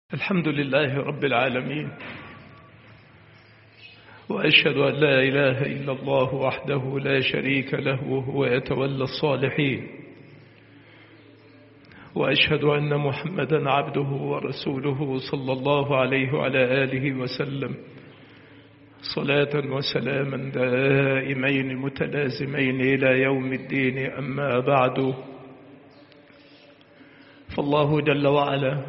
الحمد لله رب العالمين، وأشهد أن لا إله إلا الله وحده لا شريك له وهو يتولى الصالحين، وأشهد أن محمدا عبده ورسوله صلى الله عليه وعلى آله وسلم صلاة وسلاما دائمين متلازمين إلى يوم الدين. أما بعد، فالله جل وعلا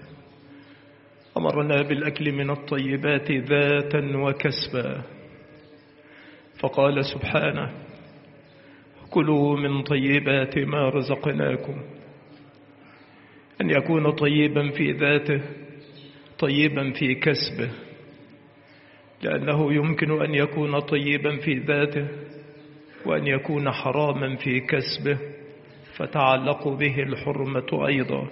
أمرنا بالأكل من الطيبات ذاتا وكسبا، فقال سبحانه: كلوا من طيبات ما رزقناكم. أن يكون طيبا في ذاته، طيبا في كسبه، لأنه يمكن أن يكون طيبا في ذاته وأن يكون حراما في كسبه، فتعلق به الحرمة أيضا.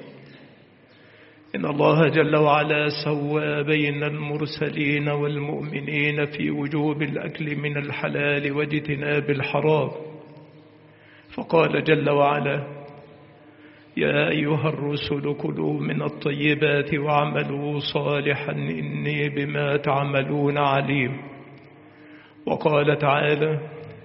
إن الله جل وعلا سوى بين المرسلين والمؤمنين في وجوب الأكل من الحلال واجتناب الحرام، فقال جل وعلا: يا أيها الرسل كلوا من الطيبات واعملوا صالحا إني بما تعملون عليم. وقال تعالى: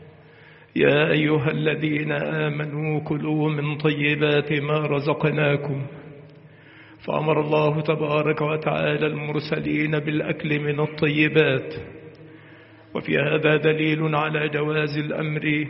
يا أيها الذين آمنوا كلوا من طيبات ما رزقناكم. فأمر الله تبارك وتعالى المرسلين بالأكل من الطيبات، وفي هذا دليل على جواز الأمر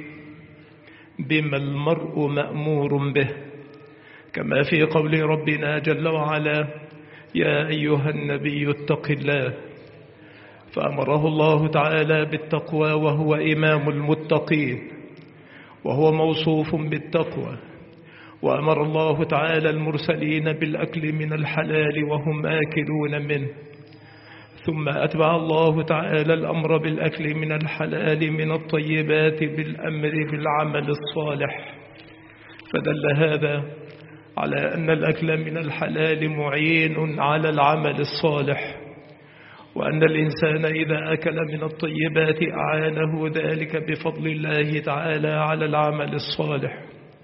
بما المرء مأمور به، كما في قول ربنا جل وعلا: يا أيها النبي اتق الله. فأمره الله تعالى بالتقوى، وهو إمام المتقين وهو موصوف بالتقوى. وأمر الله تعالى المرسلين بالأكل من الحلال وهم آكلون منه. ثم أتبع الله تعالى الأمر بالأكل من الحلال من الطيبات بالأمر بالعمل الصالح، فدل هذا على أن الأكل من الحلال معين على العمل الصالح، وأن الإنسان إذا أكل من الطيبات أعانه ذلك بفضل الله تعالى على العمل الصالح.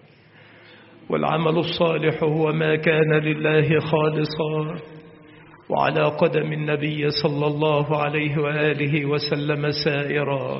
والعمل الصالح هو ما كان لله خالصا وعلى قدم النبي صلى الله عليه وآله وسلم سائرا.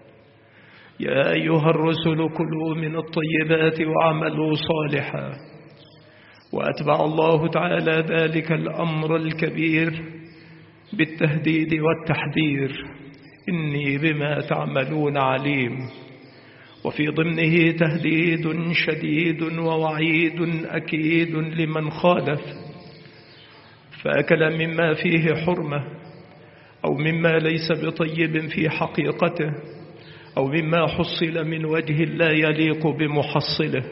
يا أيها الرسل كلوا من الطيبات واعملوا صالحا. وأتبع الله تعالى ذلك الأمر الكبير بالتهديد والتحذير: إني بما تعملون عليم. وفي ضمنه تهديد شديد ووعيد أكيد لمن خالف فأكل مما فيه حرمة، أو مما ليس بطيب في حقيقته، أو مما حصل من وجه لا يليق بمحصله.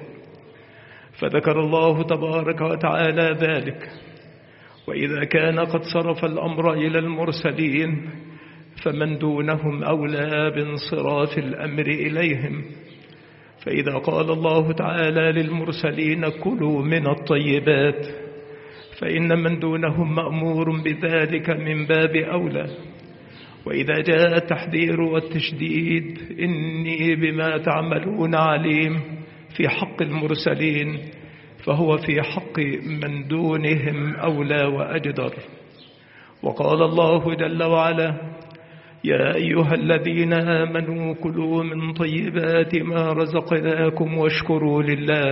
فذكر الله تبارك وتعالى ذلك. وإذا كان قد صرف الأمر إلى المرسلين، فمن دونهم أولى بانصراف الأمر إليهم. فإذا قال الله تعالى للمرسلين كلوا من الطيبات، فإن من دونهم مأمور بذلك من باب أولى. وإذا جاء التحذير والتشديد: إني بما تعملون عليم، في حق المرسلين، فهو في حق من دونهم أولى وأجدر. وقال الله جل وعلا: يا أيها الذين آمنوا كلوا من طيبات ما رزقناكم واشكروا لله.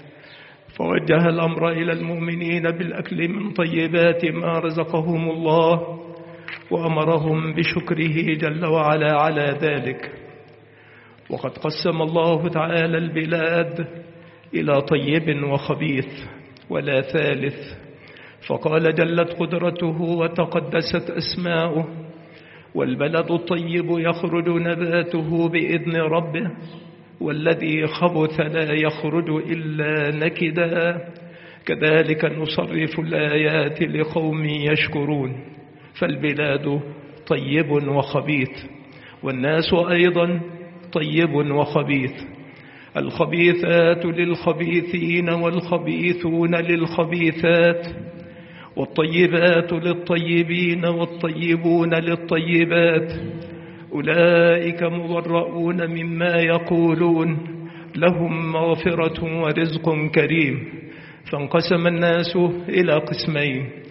فوجه الأمر إلى المؤمنين بالأكل من طيبات ما رزقهم الله، وأمرهم بشكره جل وعلا على ذلك. وقد قسم الله تعالى البلاد إلى طيب وخبيث ولا ثالث، فقال جلت قدرته وتقدست أسماؤه: والبلد الطيب يخرج نباته بإذن ربه، والذي خبث لا يخرج إلا نكدا، كذلك نصرف الآيات لقوم يشكرون. فالبلاد طيب وخبيث، والناس أيضا طيب وخبيث. الخبيثات للخبيثين والخبيثون للخبيثات، والطيبات للطيبين والطيبون للطيبات. أولئك مبرؤون مما يقولون، لهم مغفرة ورزق كريم. فانقسم الناس إلى قسمين: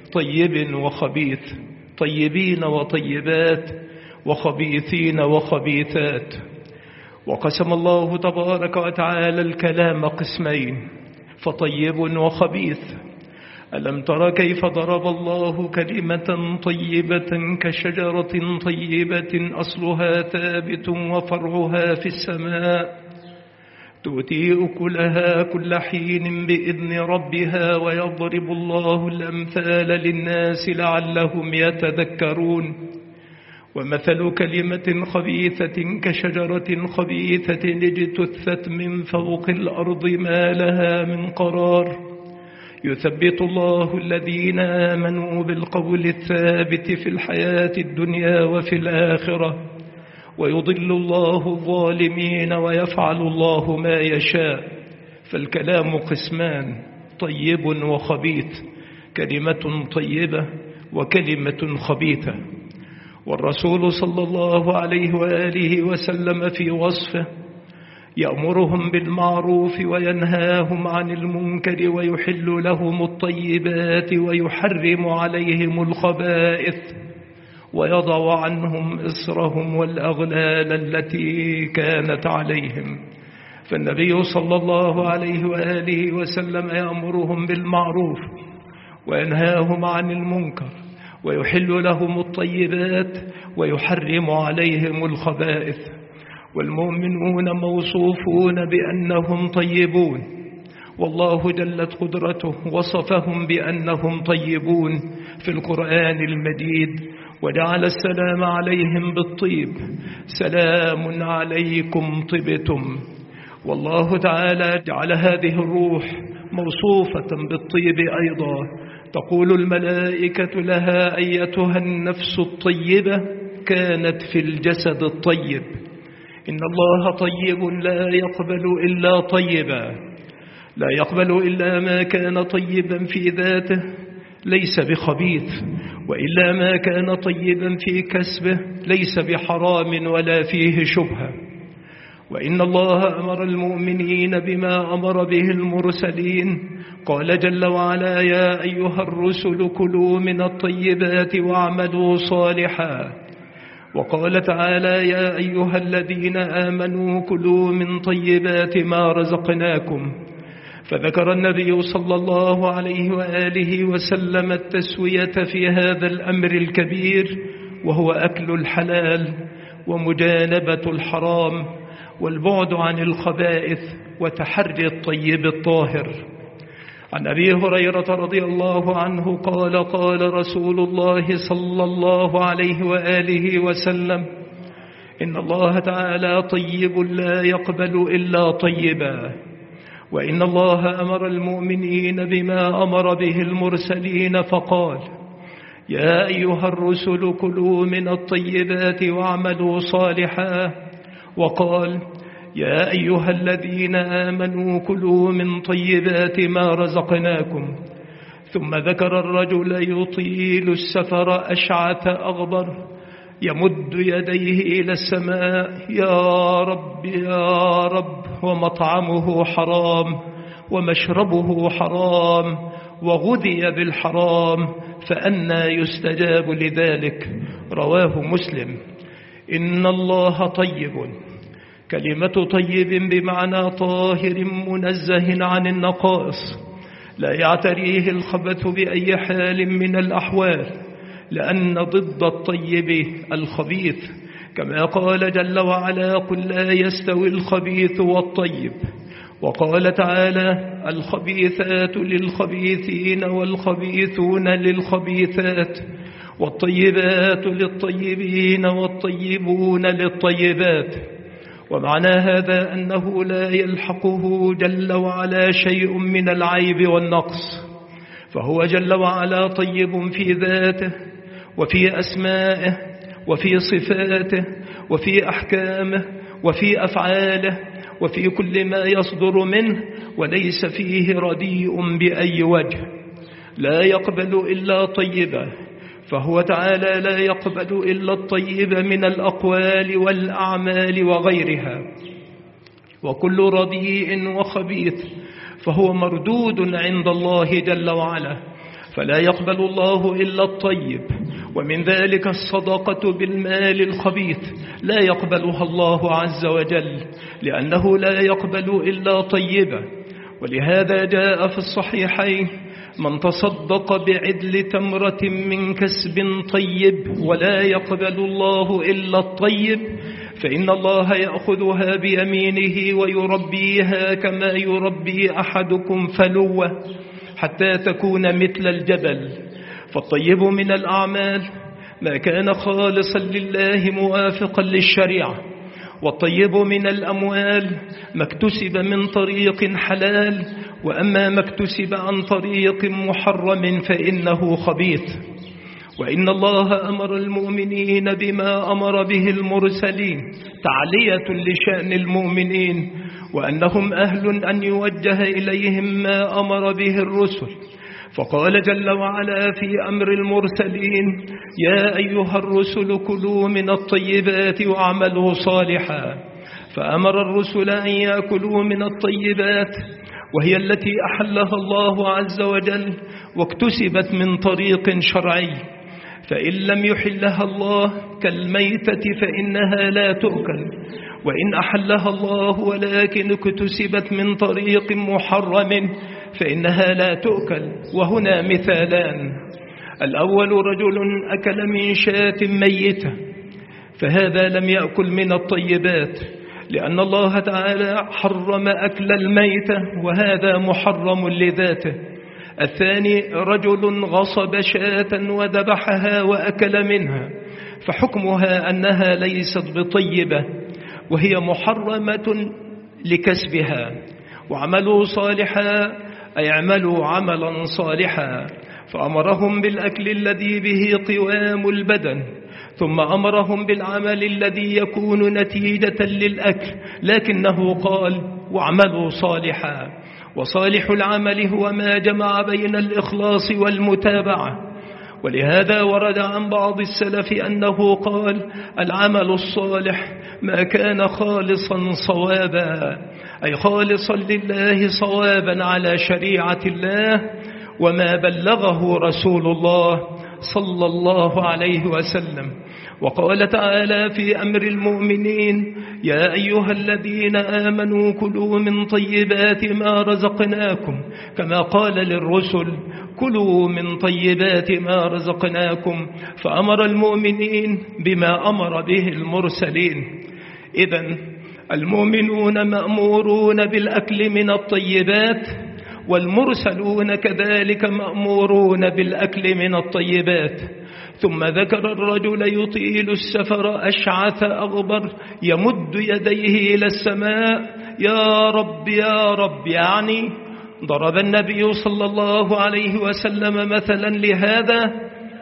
طيب وخبيث، طيبين وطيبات، وخبيثين وخبيثات. وقسم الله تبارك وتعالى الكلام قسمين، فطيب وخبيث. ألم تر كيف ضرب الله كلمة طيبة كشجرة طيبة أصلها ثابت وفرعها في السماء، تؤتي أكلها كل حين بإذن ربها، ويضرب الله الأمثال للناس لعلهم يتذكرون. ومثل كلمة خبيثة كشجرة خبيثة اجتثت من فوق الأرض ما لها من قرار، يثبت الله الذين آمنوا بالقول الثابت في الحياة الدنيا وفي الآخرة، ويضل الله الظالمين ويفعل الله ما يشاء. فالكلام قسمان، طيب وخبيث، كلمة طيبة وكلمة خبيثة. والرسول صلى الله عليه وآله وسلم في وصفه يأمرهم بالمعروف وينهاهم عن المنكر، ويحل لهم الطيبات ويحرم عليهم الخبائث، ويضع عنهم إصرهم والأغلال التي كانت عليهم. فالنبي صلى الله عليه وآله وسلم يأمرهم بالمعروف وينهاهم عن المنكر، ويحل لهم الطيبات ويحرم عليهم الخبائث. والمؤمنون موصوفون بأنهم طيبون، والله جلت قدرته وصفهم بأنهم طيبون في القرآن المجيد، وجعل السلام عليهم بالطيب، سلام عليكم طبتم. والله تعالى جعل هذه الروح موصوفة بالطيب أيضا، تقول الملائكة لها أيتها النفس الطيبة كانت في الجسد الطيب. إن الله طيب لا يقبل إلا طيبا، لا يقبل إلا ما كان طيبا في ذاته ليس بخبيث، وإلا ما كان طيبا في كسبه ليس بحرام ولا فيه شبهة. وإن الله أمر المؤمنين بما أمر به المرسلين، قال جل وعلا: يا أيها الرسل كلوا من الطيبات واعملوا صالحا. وقال تعالى: يا أيها الذين آمنوا كلوا من طيبات ما رزقناكم. فذكر النبي صلى الله عليه وآله وسلم التسوية في هذا الأمر الكبير، وهو أكل الحلال ومجانبة الحرام والبعد عن الخبائث وتحري الطيب الطاهر. عن أبي هريرة رضي الله عنه قال: قال رسول الله صلى الله عليه وآله وسلم: إن الله تعالى طيب لا يقبل إلا طيبا. وإن الله أمر المؤمنين بما أمر به المرسلين فقال: يا أيها الرسل كلوا من الطيبات واعملوا صالحا. وقال: يا أيها الذين آمنوا كلوا من طيبات ما رزقناكم. ثم ذكر الرجل يطيل السفر أشعث أغبر يمد يديه إلى السماء: يا رب يا رب، ومطعمه حرام ومشربه حرام وغذي بالحرام، فأنى يستجاب لذلك؟ رواه مسلم. إن الله طيب، كلمة طيب بمعنى طاهر منزه عن النقائص، لا يعتريه الخبث بأي حال من الأحوال، لأن ضد الطيب الخبيث، كما قال جل وعلا: قل لا يستوي الخبيث والطيب. وقال تعالى: الخبيثات للخبيثين والخبيثون للخبيثات، والطيبات للطيبين والطيبون للطيبات. ومعنى هذا أنه لا يلحقه جل وعلا شيء من العيب والنقص، فهو جل وعلا طيب في ذاته وفي أسمائه وفي صفاته وفي أحكامه وفي أفعاله وفي كل ما يصدر منه، وليس فيه رديء بأي وجه. لا يقبل إلا طيبا، فهو تعالى لا يقبل إلا الطيب من الأقوال والأعمال وغيرها. وكل رديء وخبيث فهو مردود عند الله جل وعلا، فلا يقبل الله إلا الطيب، ومن ذلك الصدقة بالمال الخبيث لا يقبلها الله عز وجل، لأنه لا يقبل إلا طيبا. ولهذا جاء في الصحيحين: من تصدق بعدل تمرة من كسب طيب ولا يقبل الله إلا الطيب، فإن الله يأخذها بيمينه ويربيها كما يربي أحدكم فلوة حتى تكون مثل الجبل. فالطيب من الأعمال ما كان خالصا لله موافقا للشريعة، والطيب من الأموال ما اكتسب من طريق حلال، وأما ما اكتسب عن طريق محرم فإنه خبيث. وإن الله أمر المؤمنين بما أمر به المرسلين تعلية لشأن المؤمنين، وأنهم أهل أن يوجه إليهم ما أمر به الرسل. فقال جل وعلا في أمر المرسلين: يا أيها الرسل كلوا من الطيبات واعملوا صالحا. فأمر الرسل أن يأكلوا من الطيبات، وهي التي أحلها الله عز وجل واكتسبت من طريق شرعي. فإن لم يحلها الله كالميتة فإنها لا تؤكل، وإن أحلها الله ولكن اكتسبت من طريق محرم فإنها لا تؤكل. وهنا مثالان: الأول رجل أكل من شاة ميتة، فهذا لم يأكل من الطيبات، لأن الله تعالى حرم أكل الميتة، وهذا محرم لذاته. الثاني رجل غصب شاة وذبحها وأكل منها، فحكمها أنها ليست بطيبة، وهي محرمة لكسبها. وعملوا صالحا أي اعملوا عملا صالحا، فأمرهم بالأكل الذي به قوام البدن، ثم أمرهم بالعمل الذي يكون نتيجة للأكل، لكنه قال: واعملوا صالحا. وصالح العمل هو ما جمع بين الإخلاص والمتابعة. ولهذا ورد عن بعض السلف أنه قال: العمل الصالح ما كان خالصا صوابا، أي خالصا لله صوابا على شريعة الله وما بلغه رسول الله صلى الله عليه وسلم. وقال تعالى في أمر المؤمنين: يا أيها الذين آمنوا كلوا من طيبات ما رزقناكم، كما قال للرسل: كلوا من طيبات ما رزقناكم. فأمر المؤمنين بما أمر به المرسلين. إذن المؤمنون مأمورون بالأكل من الطيبات، والمرسلون كذلك مأمورون بالأكل من الطيبات. ثم ذكر الرجل يطيل السفر أشعث أغبر يمد يديه إلى السماء: يا رب يا رب. يعني ضرب النبي صلى الله عليه وسلم مثلا لهذا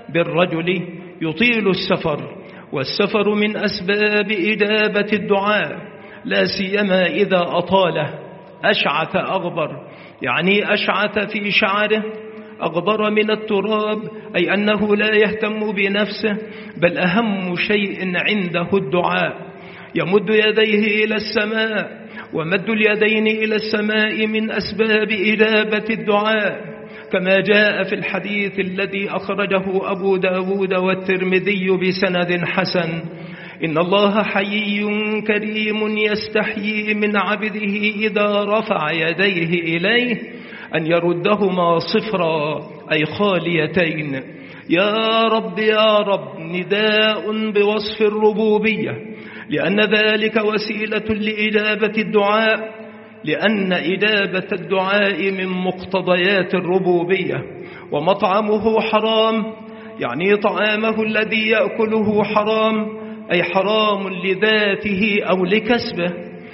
بالرجل يطيل السفر، والسفر من أسباب إجابة الدعاء، لا سيما إذا أطاله. أشعث أغبر يعني أشعث في شعره، أغبر من التراب، أي أنه لا يهتم بنفسه، بل أهم شيء عنده الدعاء. يمد يديه إلى السماء، ومد اليدين إلى السماء من أسباب إجابة الدعاء، كما جاء في الحديث الذي أخرجه أبو داود والترمذي بسند حسن: إن الله حيي كريم يستحيي من عبده إذا رفع يديه إليه أن يردهما صفرا، أي خاليتين. يا رب يا رب نداء بوصف الربوبية، لأن ذلك وسيلة لإجابة الدعاء، لأن إجابة الدعاء من مقتضيات الربوبية. ومطعمه حرام يعني طعامه الذي يأكله حرام، أي حرام لذاته أو لكسبه.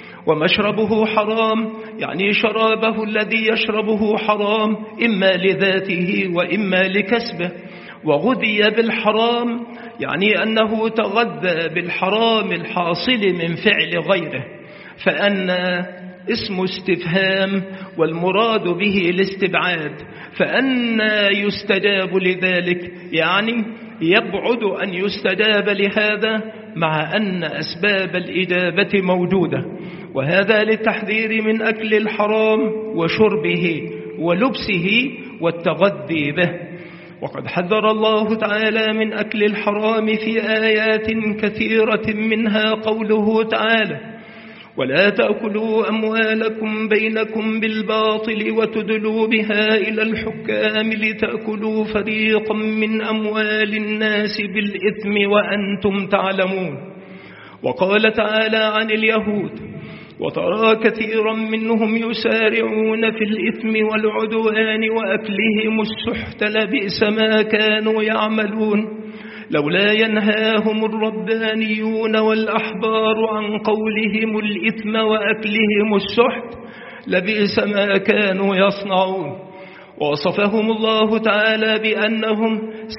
ومشربه حرام يعني شرابه الذي يشربه حرام، إما لذاته وإما لكسبه. وغذي بالحرام يعني أنه تغذى بالحرام الحاصل من فعل غيره. فأن اسم استفهام والمراد به الاستبعاد، فأن يستجاب لذلك يعني يبعد أن يستجاب لهذا، مع أن أسباب الإجابة موجودة. وهذا للتحذير من أكل الحرام وشربه ولبسه والتغذي به. وقد حذر الله تعالى من أكل الحرام في آيات كثيرة، منها قوله تعالى: ولا تأكلوا أموالكم بينكم بالباطل وتدلوا بها إلى الحكام لتأكلوا فريقا من أموال الناس بالإثم وأنتم تعلمون. وقال تعالى عن اليهود: وترى كثيرا منهم يسارعون في الإثم والعدوان وأكلهم السحت لبئس ما كانوا يعملون لولا ينهاهم الربانيون والأحبار عن قولهم الإثم وأكلهم السحت لبئس ما كانوا يصنعون. ووصفهم الله تعالى بأنهم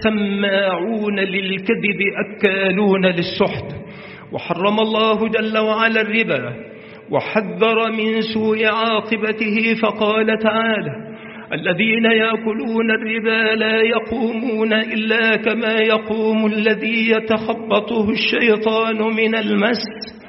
سماعون للكذب أكالون للسحت. وحرم الله جل وعلا الربا وحذر من سوء عاقبته، فقال تعالى: الذين يأكلون الربا لا يقومون إلا كما يقوم الذي يتخبطه الشيطان من المس،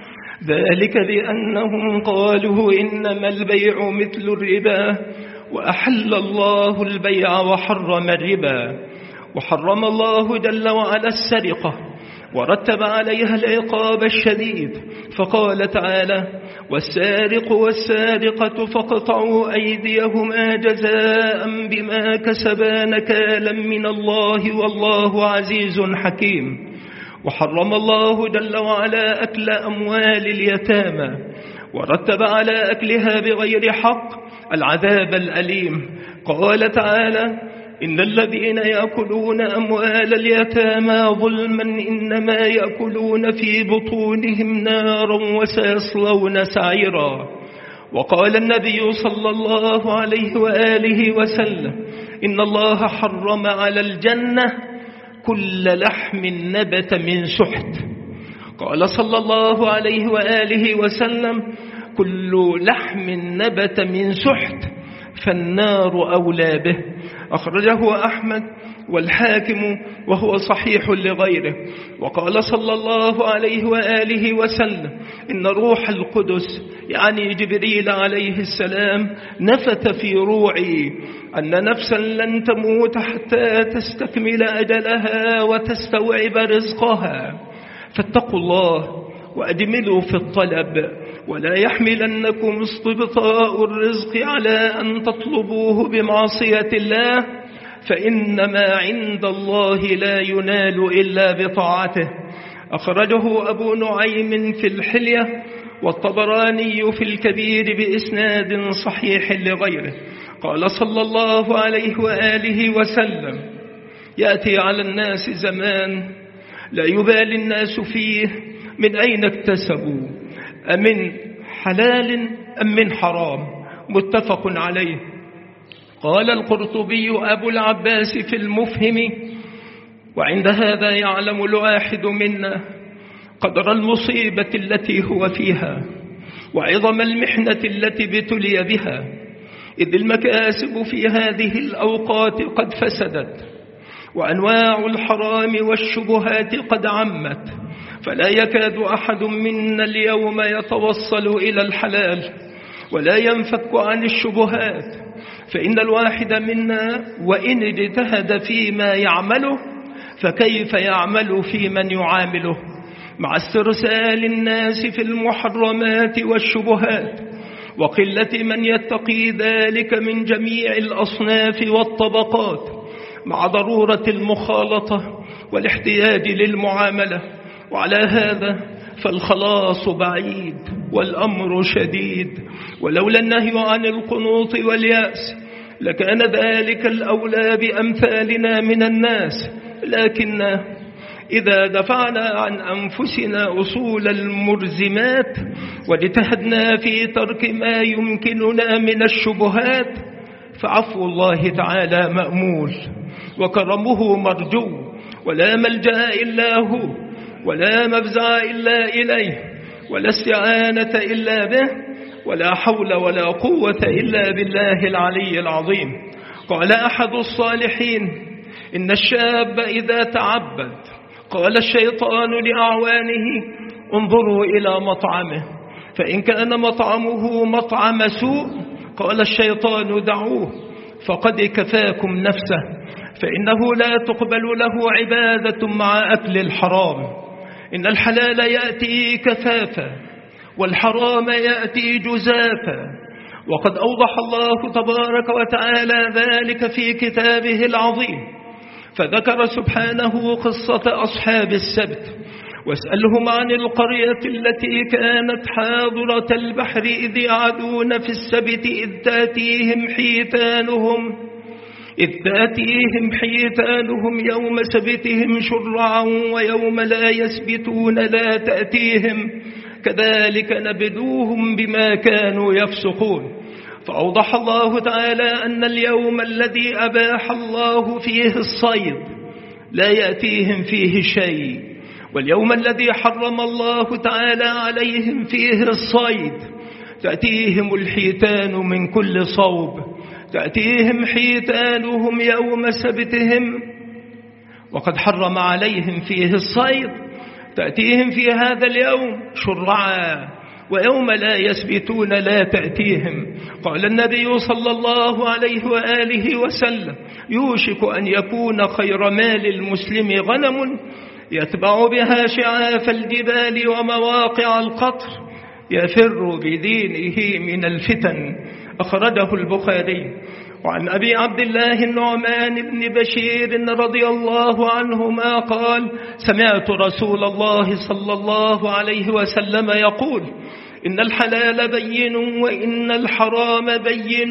ذلك بأنهم قالوا إنما البيع مثل الربا وأحل الله البيع وحرم الربا. وحرم الله جل وعلا السرقة ورتب عليها العقاب الشديد، فقال تعالى: والسارق والسارقة فاقطعوا أيديهما جزاء بما كسبا نكالا من الله والله عزيز حكيم. وحرم الله جل وعلا أكل أموال اليتامى ورتب على أكلها بغير حق العذاب الأليم. قال تعالى: إن الذين يأكلون أموال اليتامى ظلما إنما يأكلون في بطونهم نارا وسيصلون سعيرا. وقال النبي صلى الله عليه وآله وسلم: إن الله حرم على الجنة كل لحم نبت من سحت. قال صلى الله عليه وآله وسلم: كل لحم نبت من سحت فالنار أولى به. أخرجه أحمد والحاكم وهو صحيح لغيره. وقال صلى الله عليه وآله وسلم: إن روح القدس يعني جبريل عليه السلام نفث في روعي أن نفسا لن تموت حتى تستكمل أجلها وتستوعب رزقها، فاتقوا الله وأجملوا في الطلب، ولا يحملنكم استبطاء الرزق على أن تطلبوه بمعصية الله، فإنما عند الله لا ينال إلا بطاعته. أخرجه أبو نعيم في الحلية والطبراني في الكبير بإسناد صحيح لغيره. قال صلى الله عليه وآله وسلم: يأتي على الناس زمان لا يبالي الناس فيه من أين اكتسبوا، أمن حلال أم من حرام، متفق عليه. قال القرطبي أبو العباس في المفهم: وعند هذا يعلم الواحد منا قدر المصيبة التي هو فيها وعظم المحنة التي ابتلي بها، إذ المكاسب في هذه الأوقات قد فسدت، وأنواع الحرام والشبهات قد عمت، فلا يكاد أحد منا اليوم يتوصل إلى الحلال ولا ينفك عن الشبهات، فإن الواحد منا وإن اجتهد فيما يعمله فكيف يعمل في من يعامله، مع استرسال الناس في المحرمات والشبهات وقلة من يتقي ذلك من جميع الأصناف والطبقات، مع ضرورة المخالطة والاحتياج للمعاملة. وعلى هذا فالخلاص بعيد والأمر شديد، ولولا النهي عن القنوط واليأس لكان ذلك الأولى بأمثالنا من الناس، لكن إذا دفعنا عن أنفسنا أصول المرزمات واجتهدنا في ترك ما يمكننا من الشبهات فعفو الله تعالى مأمول وكرمه مرجو، ولا ملجأ إلا هو، ولا مفزع إلا إليه، ولا استعانة إلا به، ولا حول ولا قوة إلا بالله العلي العظيم. قال أحد الصالحين: إن الشاب إذا تعبد قال الشيطان لأعوانه: انظروا إلى مطعمه، فإن كان مطعمه مطعم سوء قال الشيطان: دعوه، فقد كفاكم نفسه، فإنه لا تقبل له عبادة مع أكل الحرام. إن الحلال يأتي كفافا والحرام يأتي جزافا، وقد أوضح الله تبارك وتعالى ذلك في كتابه العظيم، فذكر سبحانه قصة أصحاب السبت: واسألهم عن القرية التي كانت حاضرة البحر إذ يعدون في السبت إذ تأتيهم حيتانهم يوم سبتهم شرعا ويوم لا يسبتون لا تأتيهم، كذلك نبلوهم بما كانوا يفسقون. فأوضح الله تعالى أن اليوم الذي أباح الله فيه الصيد لا يأتيهم فيه شيء، واليوم الذي حرم الله تعالى عليهم فيه الصيد تأتيهم الحيتان من كل صوب، تأتيهم حيتانهم يوم سبتهم، وقد حرم عليهم فيه الصيد تأتيهم في هذا اليوم شرعا، ويوم لا يسبتون لا تأتيهم. قال النبي صلى الله عليه وآله وسلم: يوشك أن يكون خير مال المسلم غنم يتبع بها شعاف الجبال ومواقع القطر يفر بدينه من الفتن، أخرجه البخاري. وعن أبي عبد الله النعمان بن بشير رضي الله عنهما قال: سمعت رسول الله صلى الله عليه وسلم يقول: إن الحلال بين وإن الحرام بين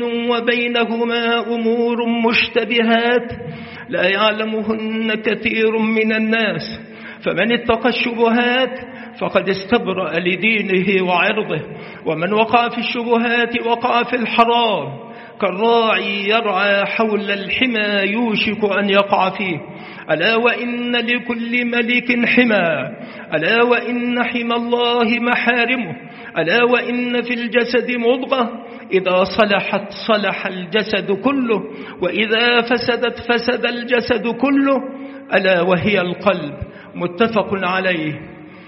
وبينهما أمور مشتبهات لا يعلمهن كثير من الناس، فمن اتقى الشبهات فقد استبرأ لدينه وعرضه، ومن وقع في الشبهات وقع في الحرام، كالراعي يرعى حول الحمى يوشك أن يقع فيه. ألا وإن لكل ملك حمى، ألا وإن حمى الله محارمه، ألا وإن في الجسد مضغة إذا صلحت صلح الجسد كله، وإذا فسدت فسد الجسد كله، ألا وهي القلب. متفق عليه.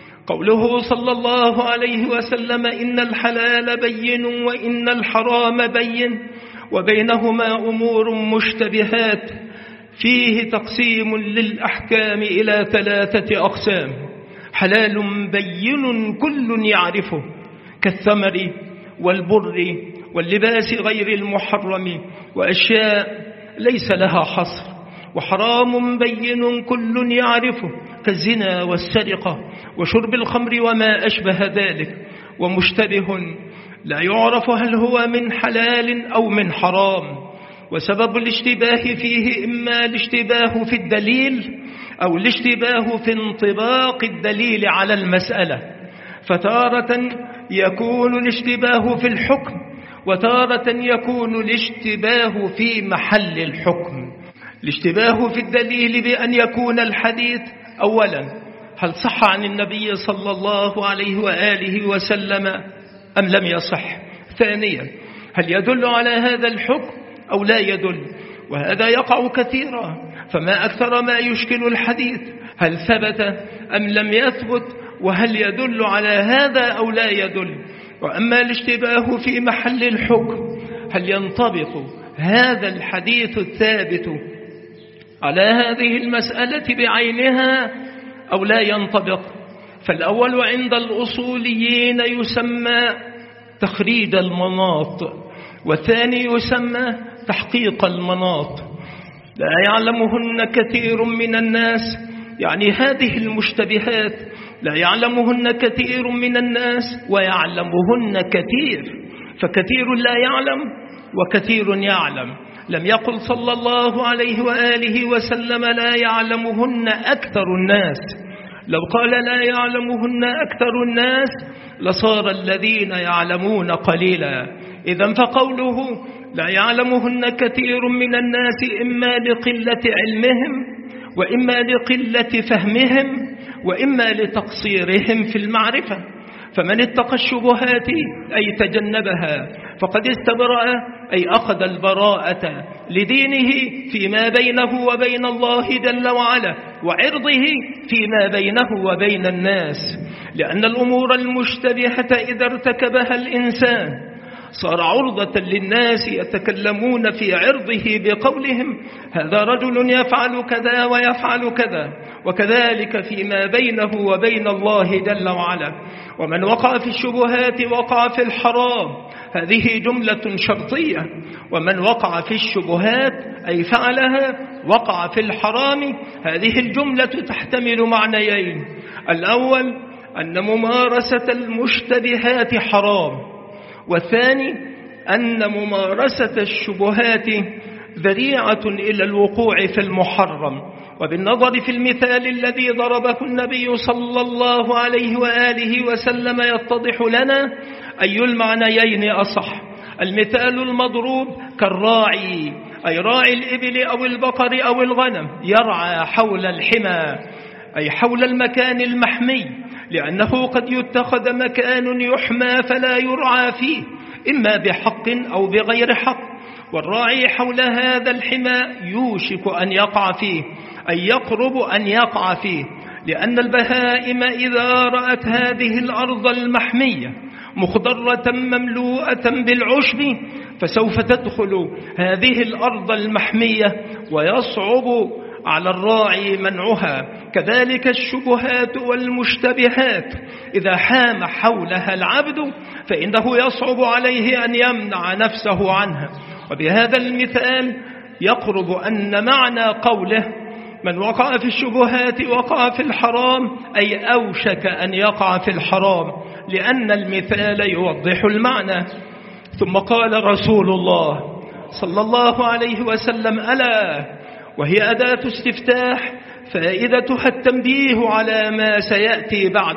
قوله صلى الله عليه وسلم: إن الحلال بين وإن الحرام بين وبينهما أمور مشتبهات، فيه تقسيم للأحكام إلى 3 أقسام: حلال بين كل يعرفه كالثمر والبر واللباس غير المحرم وأشياء ليس لها حصر، وحرام بين كل يعرفه كالزنا والسرقة وشرب الخمر وما أشبه ذلك، ومشتبه لا يعرف هل هو من حلال أو من حرام. وسبب الاشتباه فيه إما الاشتباه في الدليل أو الاشتباه في انطباق الدليل على المسألة، فتارة يكون الاشتباه في الحكم، وتارة يكون الاشتباه في محل الحكم. الاشتباه في الدليل بأن يكون الحديث: أولا، هل صح عن النبي صلى الله عليه وآله وسلم أم لم يصح؟ ثانيا، هل يدل على هذا الحكم أو لا يدل؟ وهذا يقع كثيرا، فما أكثر ما يشكل الحديث: هل ثبت أم لم يثبت؟ وهل يدل على هذا أو لا يدل؟ وأما الاشتباه في محل الحكم، هل ينطبق هذا الحديث الثابت على هذه المسألة بعينها أو لا ينطبق؟ فالأول عند الأصوليين يسمى تخريج المناط، والثاني يسمى تحقيق المناط. لا يعلمهن كثير من الناس، يعني هذه المشتبهات لا يعلمهن كثير من الناس ويعلمهن كثير، فكثير لا يعلم وكثير يعلم. لم يقل صلى الله عليه وآله وسلم لا يعلمهن أكثر الناس، لو قال لا يعلمهن أكثر الناس لصار الذين يعلمون قليلا. إذن فقوله لا يعلمهن كثير من الناس إما لقلة علمهم، وإما لقلة فهمهم، وإما لتقصيرهم في المعرفة. فمن اتقى الشبهات أي تجنبها فقد استبرأ، أي أخذ البراءة لدينه فيما بينه وبين الله جل وعلا، وعرضه فيما بينه وبين الناس. لأن الأمور المشتبهة إذا ارتكبها الإنسان صار عرضة للناس يتكلمون في عرضه بقولهم هذا رجل يفعل كذا ويفعل كذا، وكذلك فيما بينه وبين الله جل وعلا. ومن وقع في الشبهات وقع في الحرام، هذه جملة شرطية. ومن وقع في الشبهات أي فعلها وقع في الحرام، هذه الجملة تحتمل معنيين: الأول أن ممارسة المشتبهات حرام، والثاني أن ممارسة الشبهات ذريعة إلى الوقوع في المحرم. وبالنظر في المثال الذي ضربه النبي صلى الله عليه وآله وسلم يتضح لنا أي المعنيين أصح. المثال المضروب كالراعي، أي راعي الإبل أو البقر أو الغنم، يرعى حول الحمى أي حول المكان المحمي، لأنه قد يتخذ مكان يحمى فلا يرعى فيه إما بحق أو بغير حق، والراعي حول هذا الحمى يوشك أن يقع فيه أي يقرب أن يقع فيه، لأن البهائم إذا رأت هذه الأرض المحمية مخضرة مملوءة بالعشب فسوف تدخل هذه الأرض المحمية ويصعب على الراعي منعها. كذلك الشبهات والمشتبهات إذا حام حولها العبد فإنه يصعب عليه أن يمنع نفسه عنها. وبهذا المثال يقرب أن معنى قوله من وقع في الشبهات وقع في الحرام أي أوشك أن يقع في الحرام، لأن المثال يوضح المعنى. ثم قال رسول الله صلى الله عليه وسلم ألا، وهي أداة استفتاح فائدتها التنبيه على ما سيأتي بعد: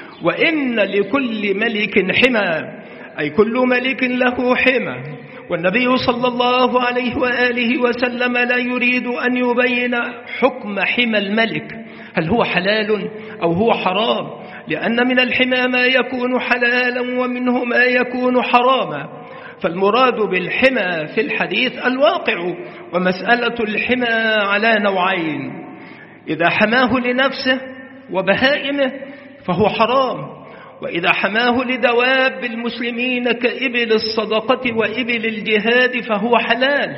وإن لكل ملك حمى، أي كل ملك له حمى. والنبي صلى الله عليه وآله وسلم لا يريد أن يبين حكم حمى الملك، هل هو حلال أو هو حرام، لأن من الحمى ما يكون حلالا ومنه ما يكون حراما. فالمراد بالحمى في الحديث الواقع، ومسألة الحمى على نوعين: إذا حماه لنفسه وبهائمه فهو حرام، وإذا حماه لدواب المسلمين كإبل الصدقة وإبل الجهاد فهو حلال،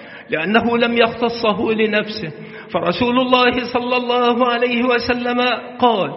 لأنه لم يختصه لنفسه. فرسول الله صلى الله عليه وسلم قال: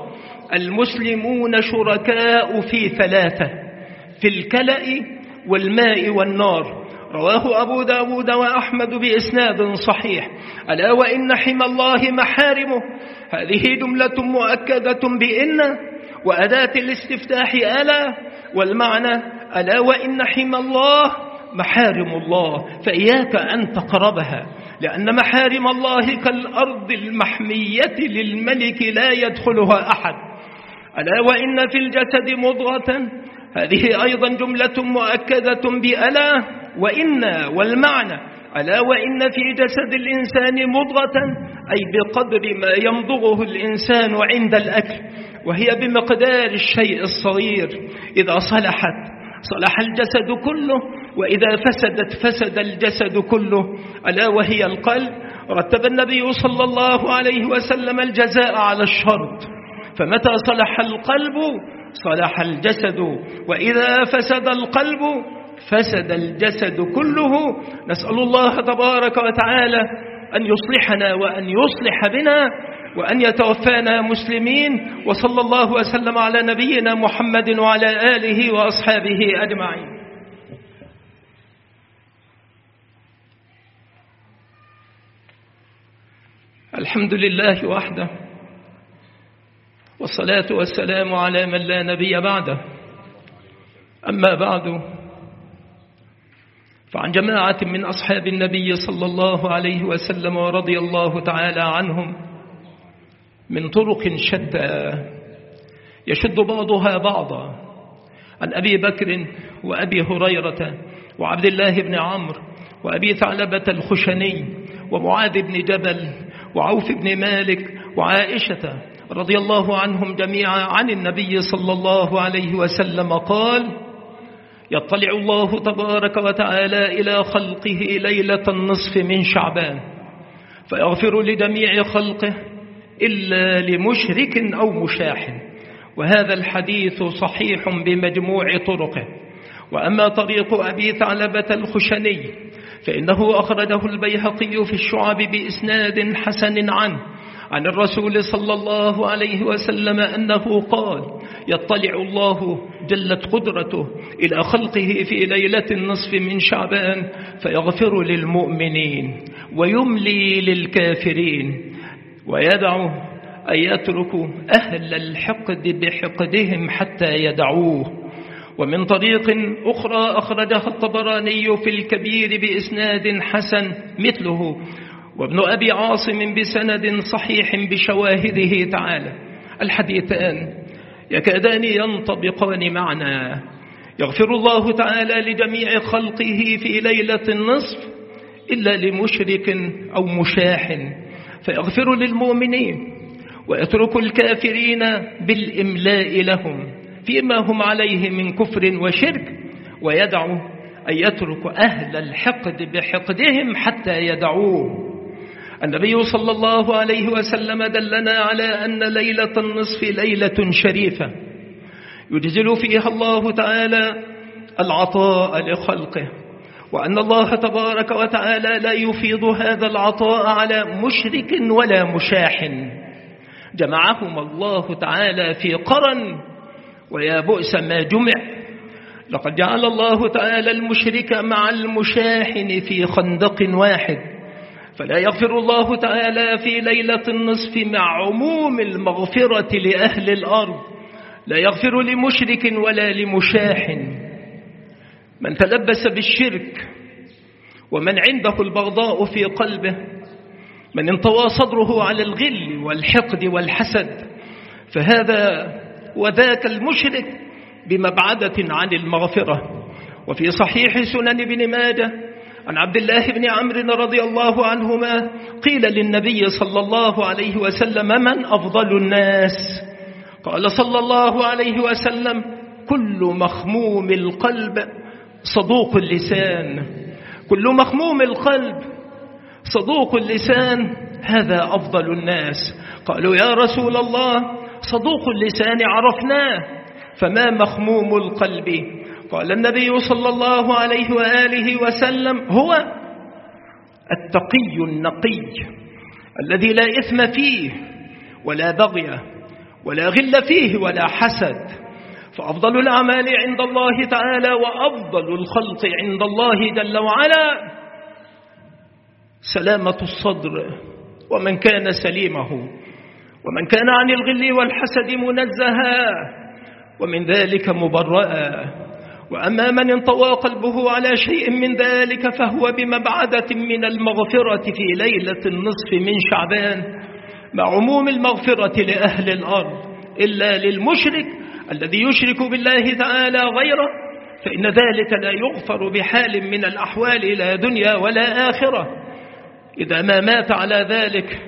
المسلمون شركاء في ثلاثة: في الكلأ والماء والنار. رواه أبو داود وأحمد بإسناد صحيح. ألا وإن حمى الله محارمه، هذه جملة مؤكدة بإن، وأداة الاستفتاح ألا، والمعنى ألا وإن حمى الله محارم الله فإياك أن تقربها، لأن محارم الله كالأرض المحمية للملك لا يدخلها أحد. ألا وإن في الجسد مضغة، هذه أيضا جملة مؤكدة بألا وإن، والمعنى ألا وإن في جسد الإنسان مضغة، أي بقدر ما يمضغه الإنسان عند الأكل، وهي بمقدار الشيء الصغير، إذا صلحت صلح الجسد كله، وإذا فسدت فسد الجسد كله، ألا وهي القلب. رتب النبي صلى الله عليه وسلم الجزاء على الشرط، فمتى صلح القلب صلح الجسد، وإذا فسد القلب فسد الجسد كله. نسأل الله تبارك وتعالى أن يصلحنا وأن يصلح بنا وأن يتوفانا مسلمين. وصلى الله وسلم على نبينا محمد وعلى آله وأصحابه أجمعين. الحمد لله وحده، والصلاة والسلام على من لا نبي بعده. أما بعد، فعن جماعة من أصحاب النبي صلى الله عليه وسلم ورضي الله تعالى عنهم من طرق شتى يشد بعضها بعضا، عن أبي بكر وأبي هريرة وعبد الله بن عمرو وأبي ثعلبة الخشني ومعاذ بن جبل وعوف بن مالك وعائشة رضي الله عنهم جميعا عن النبي صلى الله عليه وسلم قال: يطلع الله تبارك وتعالى إلى خلقه ليلة النصف من شعبان فيغفر لجميع خلقه إلا لمشرك أو مشاح. وهذا الحديث صحيح بمجموع طرقه. وأما طريق أبي ثعلبة الخشني فإنه أخرجه البيهقي في الشعب بإسناد حسن عن الرسول صلى الله عليه وسلم أنه قال: يطلع الله جلت قدرته إلى خلقه في ليلة النصف من شعبان فيغفر للمؤمنين ويملي للكافرين ويدع أن يترك أهل الحقد بحقدهم حتى يدعوه. ومن طريق أخرى أخرجها الطبراني في الكبير بإسناد حسن مثله، وابن أبي عاصم بسند صحيح بشواهده تعالى. الحديثان يكادان ينطبقان معنا. يغفر الله تعالى لجميع خلقه في ليلة النصف إلا لمشرك أو مشاح فيغفر للمؤمنين ويترك الكافرين بالإملاء لهم فيما هم عليه من كفر وشرك، ويدع أن يترك أهل الحقد بحقدهم حتى يدعوه. النبي صلى الله عليه وسلم دلنا على أن ليلة النصف ليلة شريفة يجزل فيها الله تعالى العطاء لخلقه، وأن الله تبارك وتعالى لا يفيض هذا العطاء على مشرك ولا مشاح. جمعهم الله تعالى في قرن، ويا بؤس ما جمع. لقد جعل الله تعالى المشرك مع المشاحن في خندق واحد، فلا يغفر الله تعالى في ليلة النصف مع عموم المغفرة لأهل الأرض، لا يغفر لمشرك ولا لمشاح. من تلبس بالشرك ومن عنده البغضاء في قلبه، من انطوى صدره على الغل والحقد والحسد، فهذا وذاك المشرك بمبعدة عن المغفرة. وفي صحيح سنن ابن ماجه عن عبد الله بن عمرو رضي الله عنهما قيل للنبي صلى الله عليه وسلم: من أفضل الناس؟ قال صلى الله عليه وسلم: كل مخموم القلب صدوق اللسان. كل مخموم القلب صدوق اللسان، هذا أفضل الناس. قالوا: يا رسول الله، صدوق اللسان عرفناه، فما مخموم القلب؟ قال النبي صلى الله عليه وآله وسلم: هو التقي النقي الذي لا إثم فيه ولا بغي ولا غل فيه ولا حسد. فأفضل الأعمال عند الله تعالى وأفضل الخلق عند الله جل وعلا سلامة الصدر، ومن كان سليمه، ومن كان عن الغل والحسد منزها ومن ذلك مبرأ. وأما من انطوى قلبه على شيء من ذلك فهو بمبعدة من المغفرة في ليلة النصف من شعبان مع عموم المغفرة لأهل الأرض، إلا للمشرك الذي يشرك بالله تعالى غيره، فإن ذلك لا يغفر بحال من الأحوال لا دنيا ولا آخرة إذا ما مات على ذلك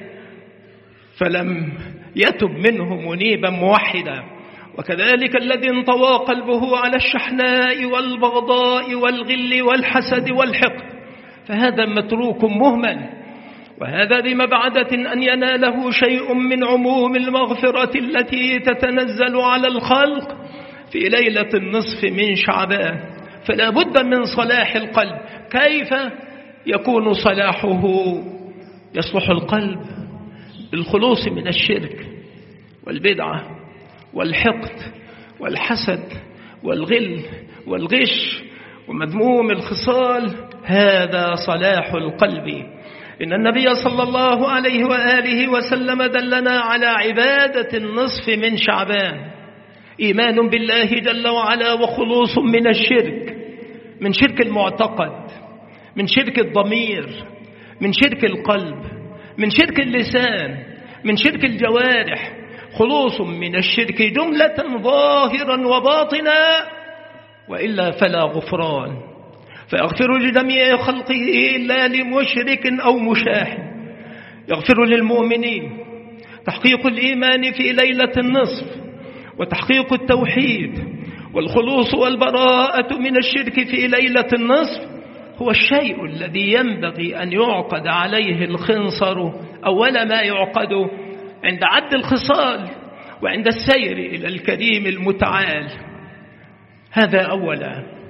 فلم يتب منه منيبا موحدا. وكذلك الذي انطوى قلبه على الشحناء والبغضاء والغل والحسد والحقد فهذا متروك مهمل، وهذا بمبعدة أن يناله شيء من عموم المغفرة التي تتنزل على الخلق في ليلة النصف من شعبان. فلا بد من صلاح القلب. كيف يكون صلاحه؟ يصلح القلب بالخلوص من الشرك والبدعة والحقد والحسد والغل والغش ومذموم الخصال، هذا صلاح القلب. إن النبي صلى الله عليه وآله وسلم دلنا على عبادة النصف من شعبان: إيمان بالله جل وعلا وخلوص من الشرك، من شرك المعتقد، من شرك الضمير، من شرك القلب، من شرك اللسان، من شرك الجوارح، خلوص من الشرك جملة ظاهرا وباطنا، وإلا فلا غفران. فيغفر لجميع خلقه إلا لمشرك أو مشاح. يغفر للمؤمنين تحقيق الإيمان في ليلة النصف وتحقيق التوحيد والخلوص والبراءة من الشرك في ليلة النصف هو الشيء الذي ينبغي أن يعقد عليه الخنصر أول ما يعقد عند عد الخصال وعند السير إلى الكريم المتعال. هذا أولا.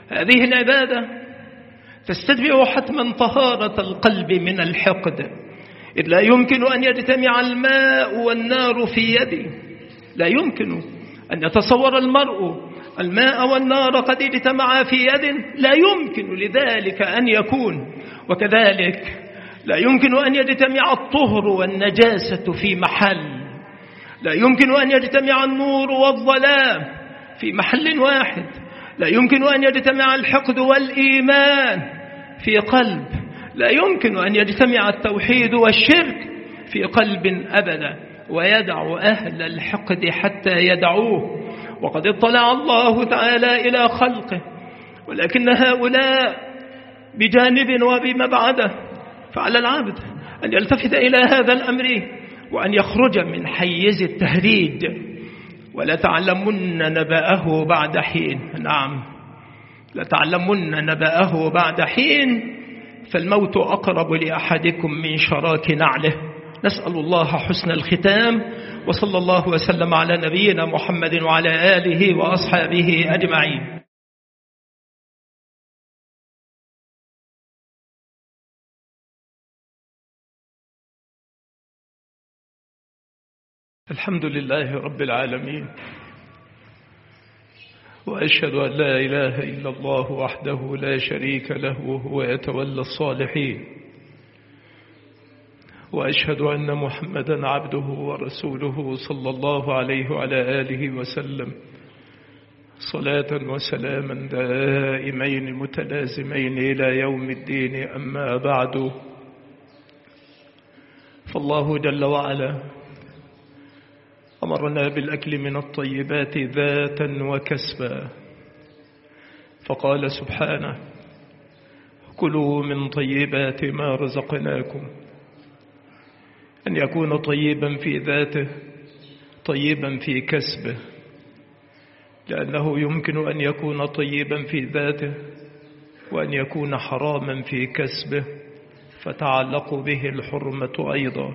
هذه العبادة تستدعي حتما طهارة القلب من الحقد، إذ لا يمكن أن يجتمع الماء والنار في يدي. لا يمكن أن يتصور المرء الماء والنار قد اجتمعا في يد، لا يمكن لذلك أن يكون. وكذلك لا يمكن أن يجتمع الطهر والنجاسة في محل، لا يمكن أن يجتمع النور والظلام في محل واحد، لا يمكن أن يجتمع الحقد والإيمان في قلب، لا يمكن أن يجتمع التوحيد والشرك في قلب أبدا. ويدع أهل الحقد حتى يدعوه، وقد اطلع الله تعالى إلى خلقه، ولكن هؤلاء بجانب وبمبعده، فعلى العبد أن يلتفت إلى هذا الأمر وأن يخرج من حيز التهريج. ولتعلمن نبأه بعد حين. نعم، لتعلمن نبأه بعد حين، فالموت أقرب لأحدكم من شراك نعله. نسأل الله حسن الختام، وصلى الله وسلم على نبينا محمد وعلى آله وأصحابه أجمعين. الحمد لله رب العالمين، وأشهد أن لا إله إلا الله وحده لا شريك له وهو يتولى الصالحين، وأشهد أن محمدا عبده ورسوله صلى الله عليه وعلى آله وسلم، صلاة وسلاما دائمين متلازمين إلى يوم الدين. أما بعد، فالله جل وعلا أمرنا بالأكل من الطيبات ذاتا وكسبا، فقال سبحانه: كلوا من طيبات ما رزقناكم. أن يكون طيبا في ذاته، طيبا في كسبه، لأنه يمكن أن يكون طيبا في ذاته وأن يكون حراما في كسبه، فتعلق به الحرمة أيضا.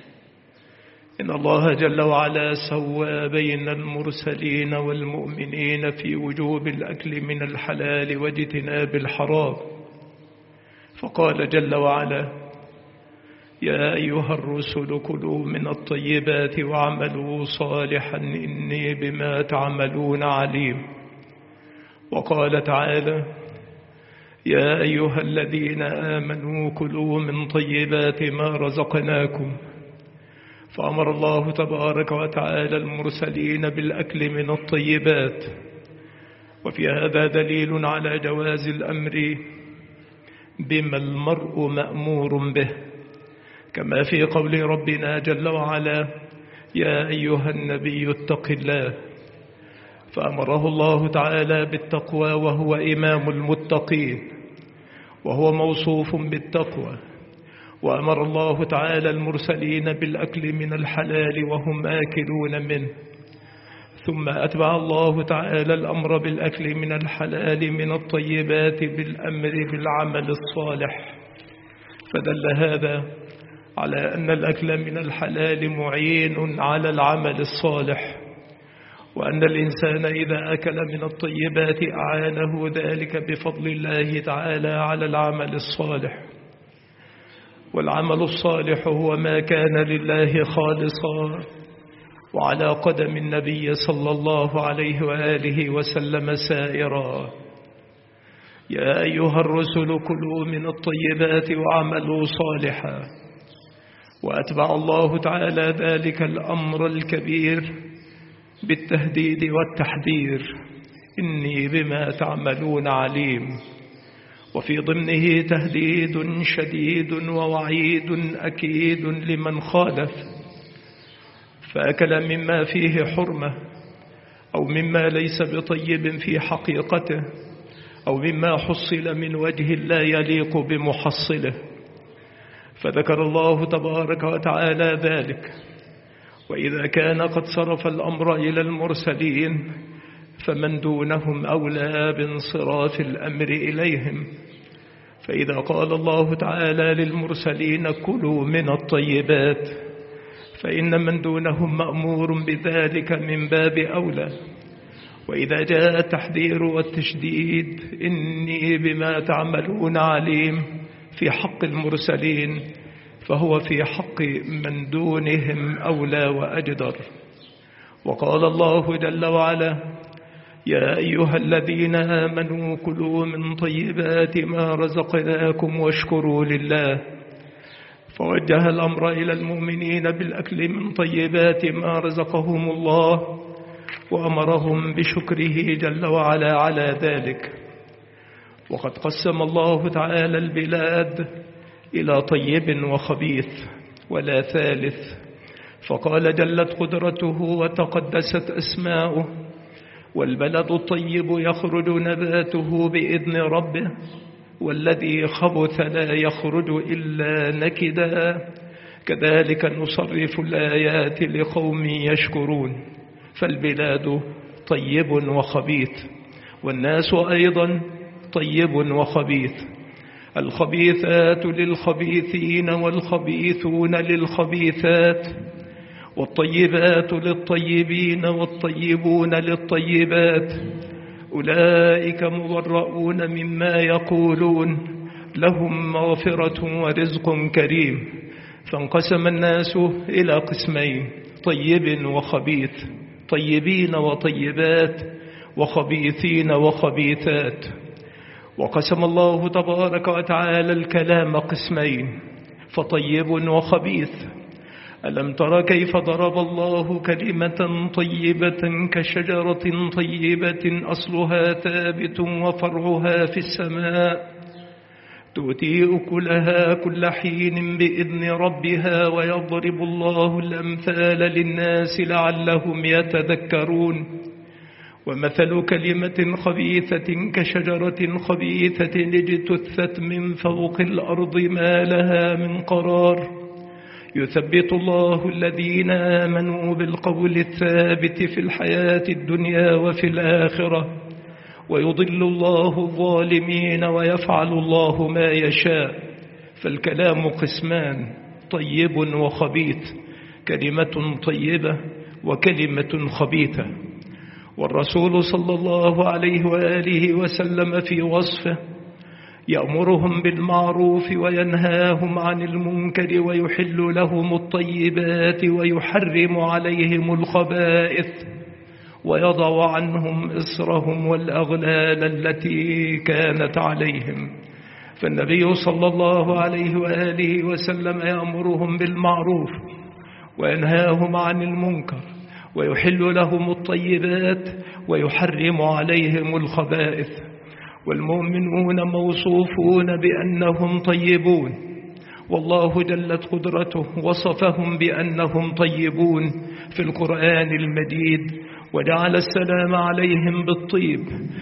إن الله جل وعلا سوى بين المرسلين والمؤمنين في وجوب الأكل من الحلال واجتناب الحرام، فقال جل وعلا: يا أيها الرسل كلوا من الطيبات واعملوا صالحا إني بما تعملون عليم. وقال تعالى: يا أيها الذين آمنوا كلوا من طيبات ما رزقناكم. فأمر الله تبارك وتعالى المرسلين بالأكل من الطيبات، وفي هذا دليل على جواز الأمر بما المرء مأمور به، كما في قول ربنا جل وعلا: يا أيها النبي اتق الله. فأمره الله تعالى بالتقوى، وهو إمام المتقين وهو موصوف بالتقوى. وأمر الله تعالى المرسلين بالأكل من الحلال وهم آكلون منه. ثم أتبع الله تعالى الأمر بالأكل من الحلال من الطيبات بالأمر بالعمل الصالح، فدل هذا على أن الأكل من الحلال معين على العمل الصالح، وأن الإنسان إذا أكل من الطيبات أعانه ذلك بفضل الله تعالى على العمل الصالح. والعمل الصالح هو ما كان لله خالصا وعلى قدم النبي صلى الله عليه وآله وسلم سائرا. يا أيها الرسل كلوا من الطيبات واعملوا صالحا. وأتبع الله تعالى ذلك الأمر الكبير بالتهديد والتحذير: إني بما تعملون عليم. وفي ضمنه تهديد شديد ووعيد أكيد لمن خالف فأكل مما فيه حرمة، أو مما ليس بطيب في حقيقته، أو مما حصل من وجه لا يليق بمحصله. فذكر الله تبارك وتعالى ذلك. وإذا كان قد صرف الأمر إلى المرسلين فمن دونهم أولى بانصراف الأمر إليهم. فإذا قال الله تعالى للمرسلين كلوا من الطيبات، فإن من دونهم مأمور بذلك من باب أولى. وإذا جاء التحذير والتشديد إني بما تعملون عليم في حق المرسلين، فهو في حق من دونهم أولى وأجدر. وقال الله جل وعلا: يا أيها الذين آمنوا كلوا من طيبات ما رزقناكم واشكروا لله. فوجه الأمر إلى المؤمنين بالأكل من طيبات ما رزقهم الله، وأمرهم بشكره جل وعلا على ذلك. وقد قسم الله تعالى البلاد إلى طيب وخبيث ولا ثالث، فقال جلت قدرته وتقدست أسماؤه: والبلد الطيب يخرج نباته بإذن ربه، والذي خبث لا يخرج إلا نكدا، كذلك نصرف الآيات لقوم يشكرون. فالبلاد طيب وخبيث، والناس أيضا طيب وخبيث. الخبيثات للخبيثين والخبيثون للخبيثات، والطيبات للطيبين والطيبون للطيبات، أولئك مبرؤون مما يقولون، لهم مغفرة ورزق كريم. فانقسم الناس إلى قسمين: طيب وخبيث، طيبين وطيبات، وخبيثين وخبيثات. وقسم الله تبارك وتعالى الكلام قسمين: فطيب وخبيث. ألم تر كيف ضرب الله كلمة طيبة كشجرة طيبة أصلها ثابت وفرعها في السماء، تؤتي أكلها كل حين بإذن ربها، ويضرب الله الأمثال للناس لعلهم يتذكرون. ومثل كلمة خبيثة كشجرة خبيثة اجتثت من فوق الأرض ما لها من قرار، يثبت الله الذين آمنوا بالقول الثابت في الحياة الدنيا وفي الآخرة، ويضل الله الظالمين ويفعل الله ما يشاء. فالكلام قسمان: طيب وخبيث، كلمة طيبة وكلمة خبيثة. والرسول صلى الله عليه وآله وسلم في وصفه يأمرهم بالمعروف وينهاهم عن المنكر، ويحل لهم الطيبات ويحرم عليهم الخبائث، ويضع عنهم إصرهم والأغلال التي كانت عليهم. فالنبي صلى الله عليه وآله وسلم يأمرهم بالمعروف وينهاهم عن المنكر، ويحل لهم الطيبات ويحرم عليهم الخبائث. والمؤمنون موصوفون بأنهم طيبون، والله جلت قدرته وصفهم بأنهم طيبون في القرآن المجيد، وجعل السلام عليهم بالطيب: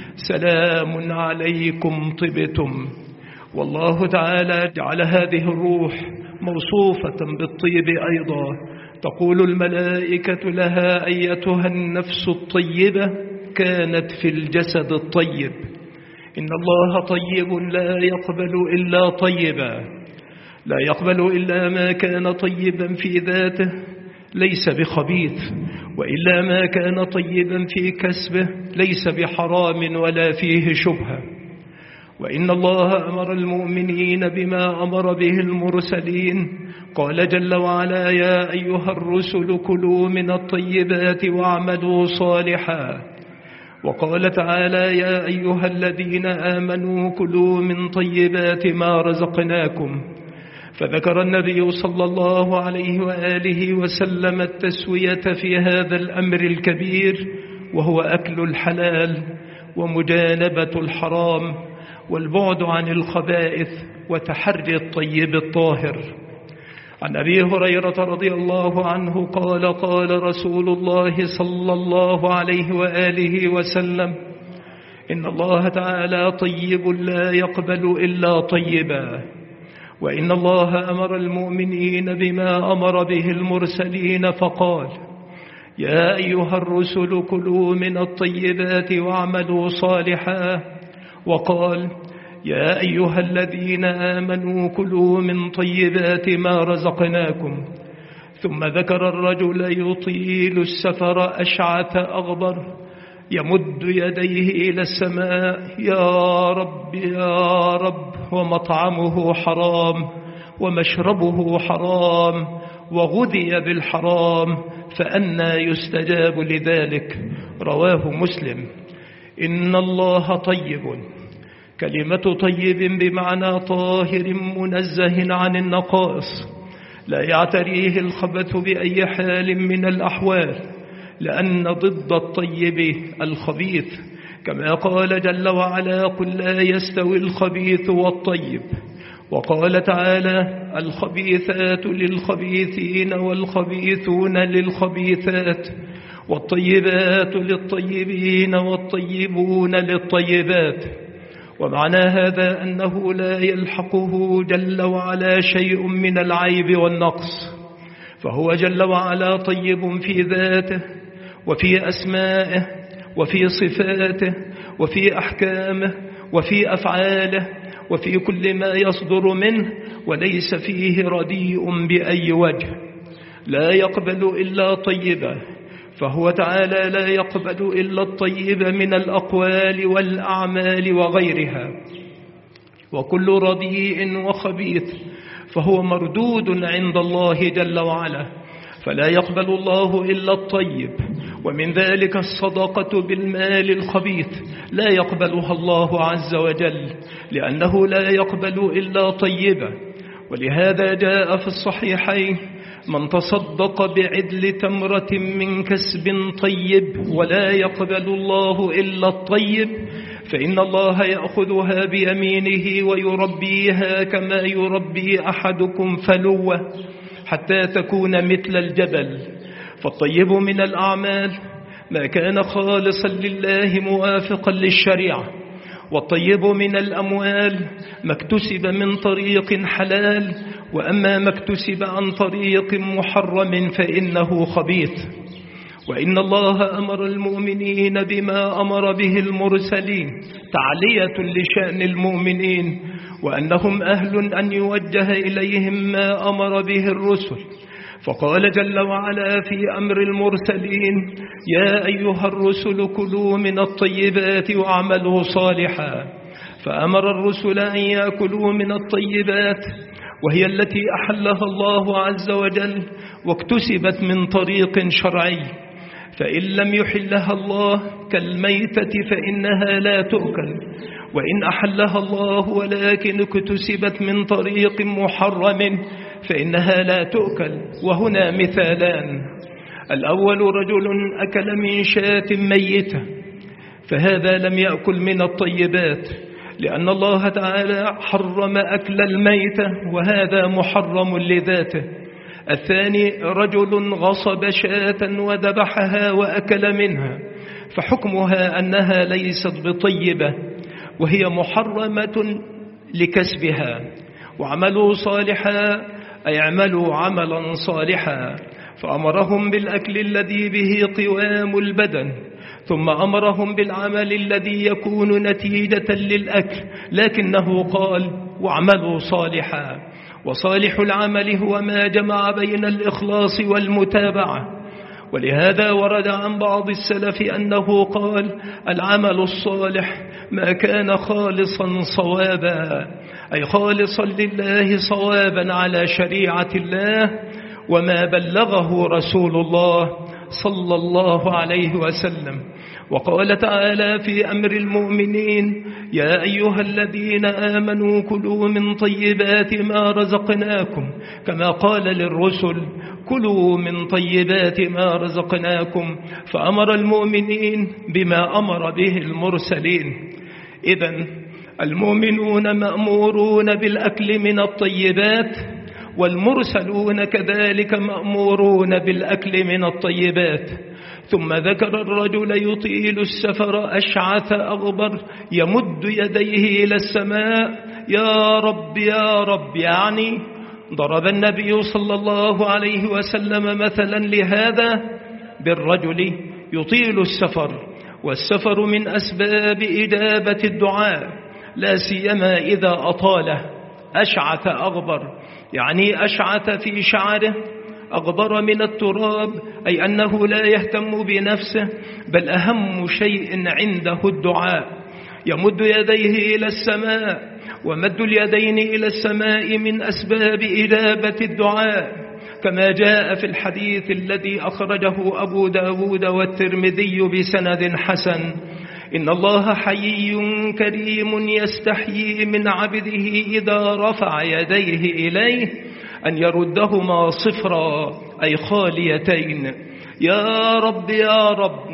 سلام عليكم طبتم. والله تعالى جعل هذه الروح موصوفة بالطيب أيضا. تقول الملائكة لها: أيتها النفس الطيبة كانت في الجسد الطيب. إن الله طيب لا يقبل إلا طيبا، لا يقبل إلا ما كان طيبا في ذاته ليس بخبيث، وإلا ما كان طيبا في كسبه ليس بحرام ولا فيه شبهة. وإن الله أمر المؤمنين بما أمر به المرسلين، قال جل وعلا: يا أيها الرسل كلوا من الطيبات واعملوا صالحا. وقال تعالى: يا أيها الذين آمنوا كلوا من طيبات ما رزقناكم. فذكر النبي صلى الله عليه وآله وسلم التسوية في هذا الأمر الكبير، وهو أكل الحلال ومجانبة الحرام والبعد عن الخبائث وتحري الطيب الطاهر. عن أبي هريرة رضي الله عنه قال: قال رسول الله صلى الله عليه وآله وسلم: إن الله تعالى طيب لا يقبل إلا طيبا. وإن الله أمر المؤمنين بما أمر به المرسلين، فقال: يا أيها الرسل كلوا من الطيبات واعملوا صالحا. وقال: يا أيها الذين آمنوا كلوا من طيبات ما رزقناكم. ثم ذكر الرجل يطيل السفر أشعث أغبر يمد يديه إلى السماء: يا رب يا رب، ومطعمه حرام ومشربه حرام وغذي بالحرام، فأنى يستجاب لذلك؟ رواه مسلم. إن الله طيب، كلمة طيب بمعنى طاهر منزه عن النقائص، لا يعتريه الخبث بأي حال من الأحوال، لأن ضد الطيب الخبيث، كما قال جل وعلا: قل لا يستوي الخبيث والطيب. وقال تعالى: الخبيثات للخبيثين والخبيثون للخبيثات، والطيبات للطيبين والطيبون للطيبات. ومعنى هذا أنه لا يلحقه جل وعلا شيء من العيب والنقص، فهو جل وعلا طيب في ذاته وفي أسمائه وفي صفاته وفي أحكامه وفي أفعاله وفي كل ما يصدر منه، وليس فيه رديء بأي وجه. لا يقبل إلا طيبا، فهو تعالى لا يقبل إلا الطيب من الأقوال والأعمال وغيرها، وكل رديء وخبيث فهو مردود عند الله جل وعلا، فلا يقبل الله إلا الطيب. ومن ذلك الصدقة بالمال الخبيث لا يقبلها الله عز وجل، لأنه لا يقبل إلا طيبا. ولهذا جاء في الصحيحين: من تصدق بعدل تمرة من كسب طيب ولا يقبل الله إلا الطيب، فإن الله يأخذها بيمينه ويربيها كما يربي أحدكم فلوة حتى تكون مثل الجبل. فالطيب من الأعمال ما كان خالصا لله موافقا للشريعة، والطيب من الأموال ما اكتسب من طريق حلال، وأما ما اكتسب عن طريق محرم فإنه خبيث. وإن الله أمر المؤمنين بما أمر به المرسلين تعلية لشأن المؤمنين، وأنهم أهل أن يوجه إليهم ما أمر به الرسل. فقال جل وعلا في أمر المرسلين: يا أيها الرسل كلوا من الطيبات واعملوا صالحا. فأمر الرسل أن يأكلوا من الطيبات، وهي التي أحلها الله عز وجل واكتسبت من طريق شرعي، فإن لم يحلها الله كالميتة فإنها لا تؤكل، وإن أحلها الله ولكن اكتسبت من طريق محرم فإنها لا تؤكل. وهنا مثالان: الأول رجل أكل من شاة ميتة، فهذا لم يأكل من الطيبات، لأن الله تعالى حرم أكل الميتة، وهذا محرم لذاته. الثاني رجل غصب شاة وذبحها وأكل منها، فحكمها أنها ليست بطيبة، وهي محرمة لكسبها. وعملوا صالحا أي اعملوا عملا صالحا، فأمرهم بالأكل الذي به قوام البدن، ثم أمرهم بالعمل الذي يكون نتيجة للأكل، لكنه قال: واعملوا صالحا. وصالح العمل هو ما جمع بين الإخلاص والمتابعة. ولهذا ورد عن بعض السلف أنه قال: العمل الصالح ما كان خالصا صوابا، أي خالصا لله صوابا على شريعة الله وما بلغه رسول الله صلى الله عليه وسلم. وقال تعالى في أمر المؤمنين: يا أيها الذين آمنوا كلوا من طيبات ما رزقناكم، كما قال للرسل: كلوا من طيبات ما رزقناكم. فأمر المؤمنين بما أمر به المرسلين. إذن المؤمنون مأمورون بالأكل من الطيبات، والمرسلون كذلك مأمورون بالأكل من الطيبات. ثم ذكر الرجل يطيل السفر أشعث أغبر يمد يديه إلى السماء: يا رب يا رب. يعني ضرب النبي صلى الله عليه وسلم مثلا لهذا بالرجل يطيل السفر، والسفر من أسباب إجابة الدعاء، لا سيما إذا أطاله. أشعث أغبر يعني أشعث في شعره أغبر من التراب، أي أنه لا يهتم بنفسه، بل أهم شيء عنده الدعاء. يمد يديه إلى السماء، ومد اليدين إلى السماء من أسباب إجابة الدعاء، كما جاء في الحديث الذي أخرجه أبو داود والترمذي بسند حسن: إن الله حيي كريم يستحيي من عبده إذا رفع يديه إليه أن يردهما صفرا، أي خاليتين. يا رب يا رب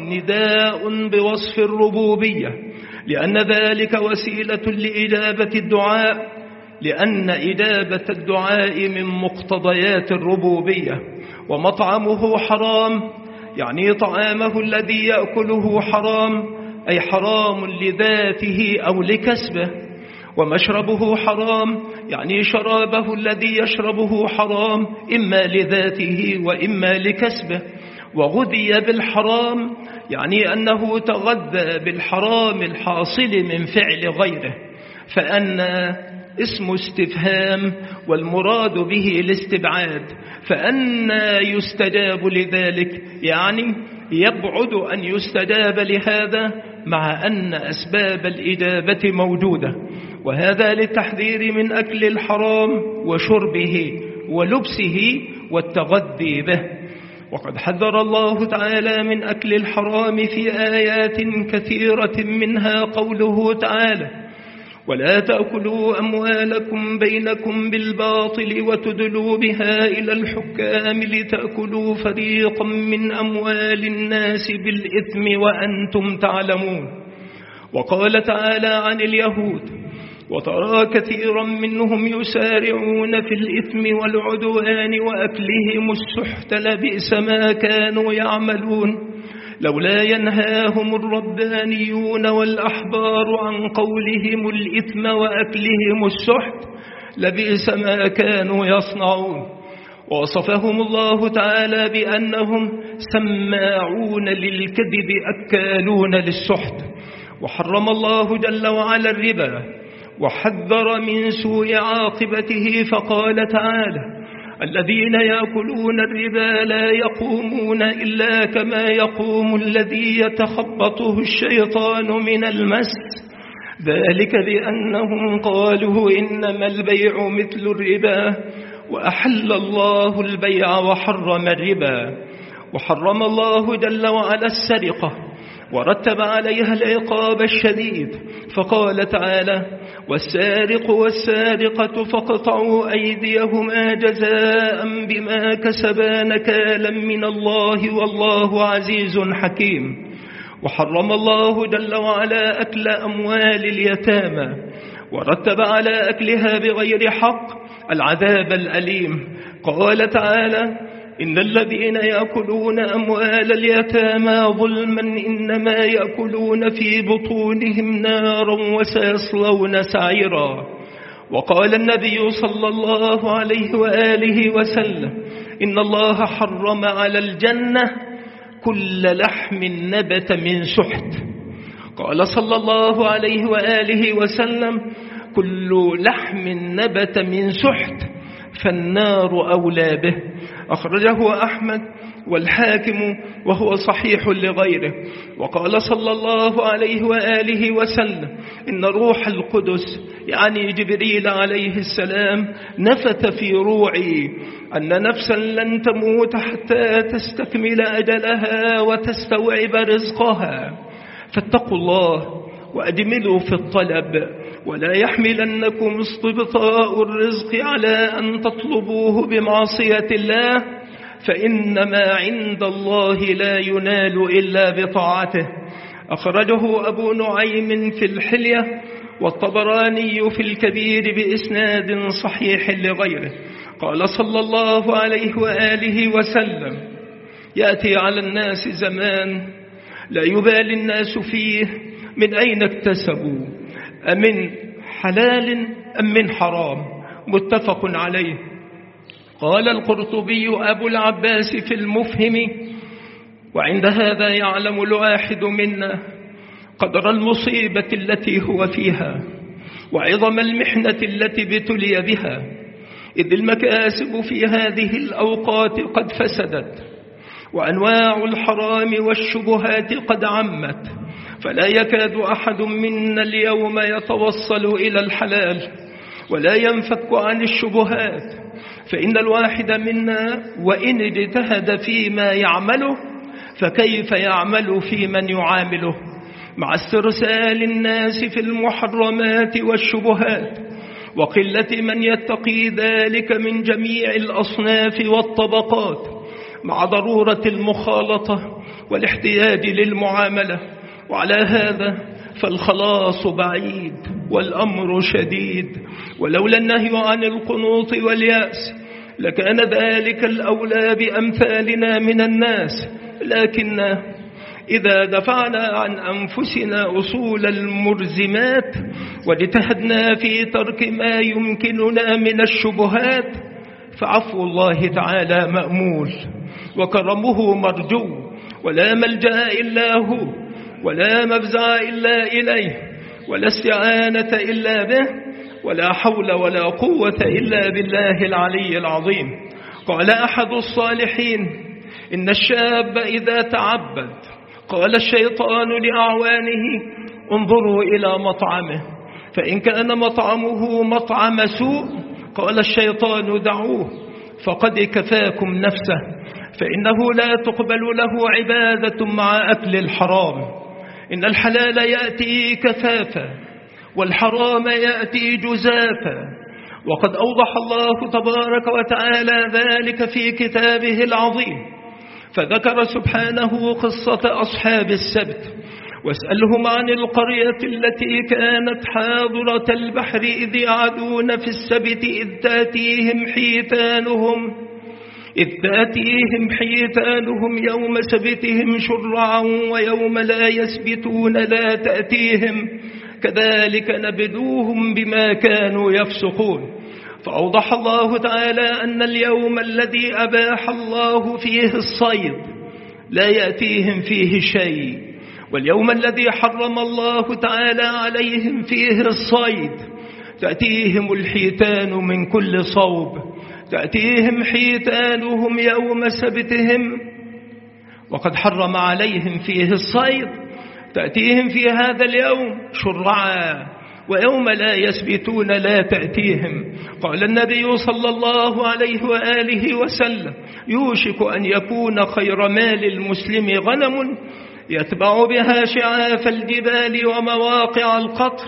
نداء بوصف الربوبية، لأن ذلك وسيلة لإجابة الدعاء، لأن إجابة الدعاء من مقتضيات الربوبية. ومطعمه حرام، يعني طعامه الذي يأكله حرام، أي حرام لذاته أو لكسبه. ومشربه حرام، يعني شرابه الذي يشربه حرام، إما لذاته وإما لكسبه. وغذي بالحرام، يعني أنه تغذى بالحرام الحاصل من فعل غيره، فأن اسم استفهام والمراد به الاستبعاد، فأن يستجاب لذلك، يعني يبعد أن يستجاب لهذا، مع أن أسباب الإجابة موجودة. وهذا للتحذير من أكل الحرام وشربه ولبسه والتغذي به. وقد حذر الله تعالى من أكل الحرام في آيات كثيرة، منها قوله تعالى: ولا تأكلوا أموالكم بينكم بالباطل وتدلوا بها إلى الحكام لتأكلوا فريقا من أموال الناس بالإثم وأنتم تعلمون. وقال تعالى عن اليهود: وترى كثيرا منهم يسارعون في الإثم والعدوان وأكلهم السحت لبئس ما كانوا يعملون، لولا ينهاهم الربانيون والأحبار عن قولهم الإثم وأكلهم السحت لبئس ما كانوا يصنعون. ووصفهم الله تعالى بأنهم سماعون للكذب أكالون للسحت. وحرم الله جل وعلا الربا، وحذر من سوء عاقبته، فقال تعالى: الذين يأكلون الربا لا يقومون إلا كما يقوم الذي يتخبطه الشيطان من المس، ذلك بأنهم قالوا إنما البيع مثل الربا، وأحل الله البيع وحرم الربا. وحرم الله جل وعلا السرقة، ورتب عليها العقاب الشديد، فقال تعالى: والسارق والسارقة فاقطعوا أيديهما جزاء بما كسبا نكالا من الله والله عزيز حكيم. وحرم الله جل وعلا أكل أموال اليتامى، ورتب على أكلها بغير حق العذاب الأليم. قال تعالى: إن الذين يأكلون أموال اليتامى ظلما إنما يأكلون في بطونهم نارا وسيصلون سعيرا. وقال النبي صلى الله عليه وآله وسلم: إن الله حرم على الجنة كل لحم نبت من سحت. قال صلى الله عليه وآله وسلم: كل لحم نبت من سحت فالنار أولى به. أخرجه أحمد والحاكم وهو صحيح لغيره. وقال صلى الله عليه وآله وسلم: إن روح القدس، يعني جبريل عليه السلام، نفث في روعي أن نفسا لن تموت حتى تستكمل أجلها وتستوعب رزقها، فاتقوا الله وأجملوا في الطلب، ولا يحملنكم استبطاء الرزق على أن تطلبوه بمعصية الله، فإنما عند الله لا ينال إلا بطاعته. أخرجه أبو نعيم في الحلية، والطبراني في الكبير بإسناد صحيح لغيره. قال صلى الله عليه وآله وسلم: يأتي على الناس زمان لا يبالي الناس فيه من أين اكتسبوا، أمن حلال أم من حرام، متفق عليه. قال القرطبي أبو العباس في المفهم: وعند هذا يعلم الواحد منا قدر المصيبة التي هو فيها، وعظم المحنة التي ابتلي بها، إذ المكاسب في هذه الأوقات قد فسدت، وأنواع الحرام والشبهات قد عمت، فلا يكاد أحد منا اليوم يتوصل إلى الحلال ولا ينفك عن الشبهات، فإن الواحد منا وإن اجتهد فيما يعمله فكيف يعمل في من يعامله، مع استرسال الناس في المحرمات والشبهات، وقلة من يتقي ذلك من جميع الأصناف والطبقات، مع ضرورة المخالطة والاحتياج للمعاملة. وعلى هذا فالخلاص بعيد والأمر شديد، ولولا النهي عن القنوط واليأس لكان ذلك الأولى بأمثالنا من الناس، لكن إذا دفعنا عن أنفسنا أصول المرزمات واجتهدنا في ترك ما يمكننا من الشبهات فعفو الله تعالى مأمول، وكرمه مرجو، ولا ملجأ إلا هو، ولا مفزع إلا إليه، ولا استعانة إلا به، ولا حول ولا قوة إلا بالله العلي العظيم. قال أحد الصالحين: إن الشاب إذا تعبد قال الشيطان لأعوانه: انظروا إلى مطعمه، فإن كان مطعمه مطعم سوء قال الشيطان: دعوه فقد كفاكم نفسه، فإنه لا تقبل له عبادة مع أكل الحرام. إن الحلال يأتي كفافا والحرام يأتي جزافا، وقد أوضح الله تبارك وتعالى ذلك في كتابه العظيم، فذكر سبحانه قصة أصحاب السبت: واسألهم عن القرية التي كانت حاضرة البحر إذ يعدون في السبت إذ تأتيهم حيتانهم يوم سبتهم شرعا ويوم لا يسبتون لا تأتيهم، كذلك نبلوهم بما كانوا يفسقون. فأوضح الله تعالى أن اليوم الذي أباح الله فيه الصيد لا يأتيهم فيه شيء، واليوم الذي حرم الله تعالى عليهم فيه الصيد تأتيهم الحيتان من كل صوب، تأتيهم حيتانهم يوم سبتهم، وقد حرم عليهم فيه الصيد تأتيهم في هذا اليوم شرعا، ويوم لا يسبتون لا تأتيهم. قال النبي صلى الله عليه وآله وسلم: يوشك أن يكون خير مال المسلم غنم يتبع بها شعاف الجبال ومواقع القطر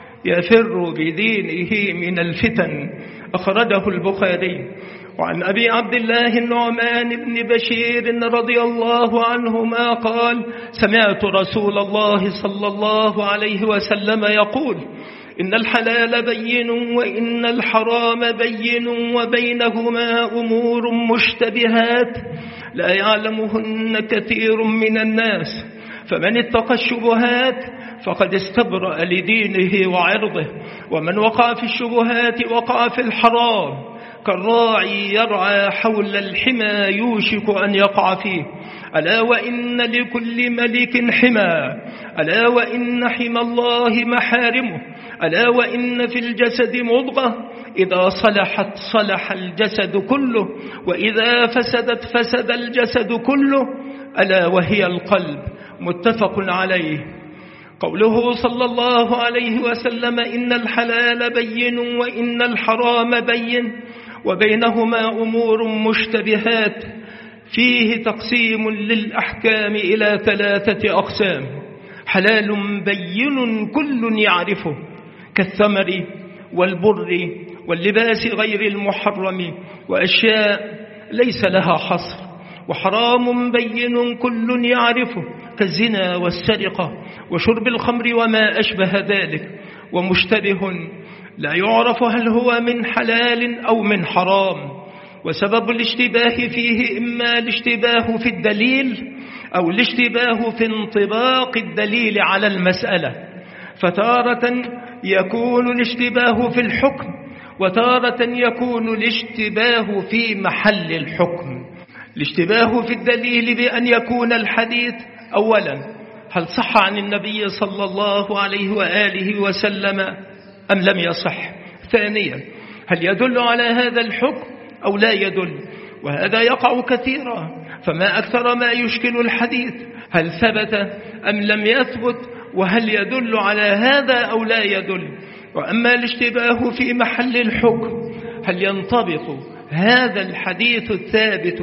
يفر بدينه من الفتن. أخرجه البخاري. وعن أبي عبد الله النعمان بن بشير رضي الله عنهما قال: سمعت رسول الله صلى الله عليه وسلم يقول: إن الحلال بين وإن الحرام بين وبينهما أمور مشتبهات لا يعلمهن كثير من الناس، فمن اتقى الشبهات فقد استبرأ لدينه وعرضه، ومن وقع في الشبهات وقع في الحرام، كالراعي يرعى حول الحمى يوشك أن يقع فيه. ألا وإن لكل ملك حمى، ألا وإن حمى الله محارمه، ألا وإن في الجسد مضغة إذا صلحت صلح الجسد كله، وإذا فسدت فسد الجسد كله، ألا وهي القلب. متفق عليه. قوله صلى الله عليه وسلم: إن الحلال بين وإن الحرام بين وبينهما أمور مشتبهات، فيه تقسيم للأحكام إلى 3 أقسام: حلال بين كل يعرفه كالثمر والبر واللباس غير المحرم وأشياء ليس لها حصر، وحرام بين كل يعرفه كالزنا والسرقة وشرب الخمر وما أشبه ذلك، ومشتبه لا يعرف هل هو من حلال أو من حرام. وسبب الاشتباه فيه إما الاشتباه في الدليل أو الاشتباه في انطباق الدليل على المسألة، فتارة يكون الاشتباه في الحكم، وتارة يكون الاشتباه في محل الحكم. الاشتباه في الدليل بأن يكون الحديث: أولا، هل صح عن النبي صلى الله عليه وآله وسلم أم لم يصح؟ ثانيا، هل يدل على هذا الحكم أو لا يدل؟ وهذا يقع كثيرا، فما أكثر ما يشكل الحديث، هل ثبت أم لم يثبت؟ وهل يدل على هذا أو لا يدل؟ وأما الاشتباه في محل الحكم، هل ينطبق هذا الحديث الثابت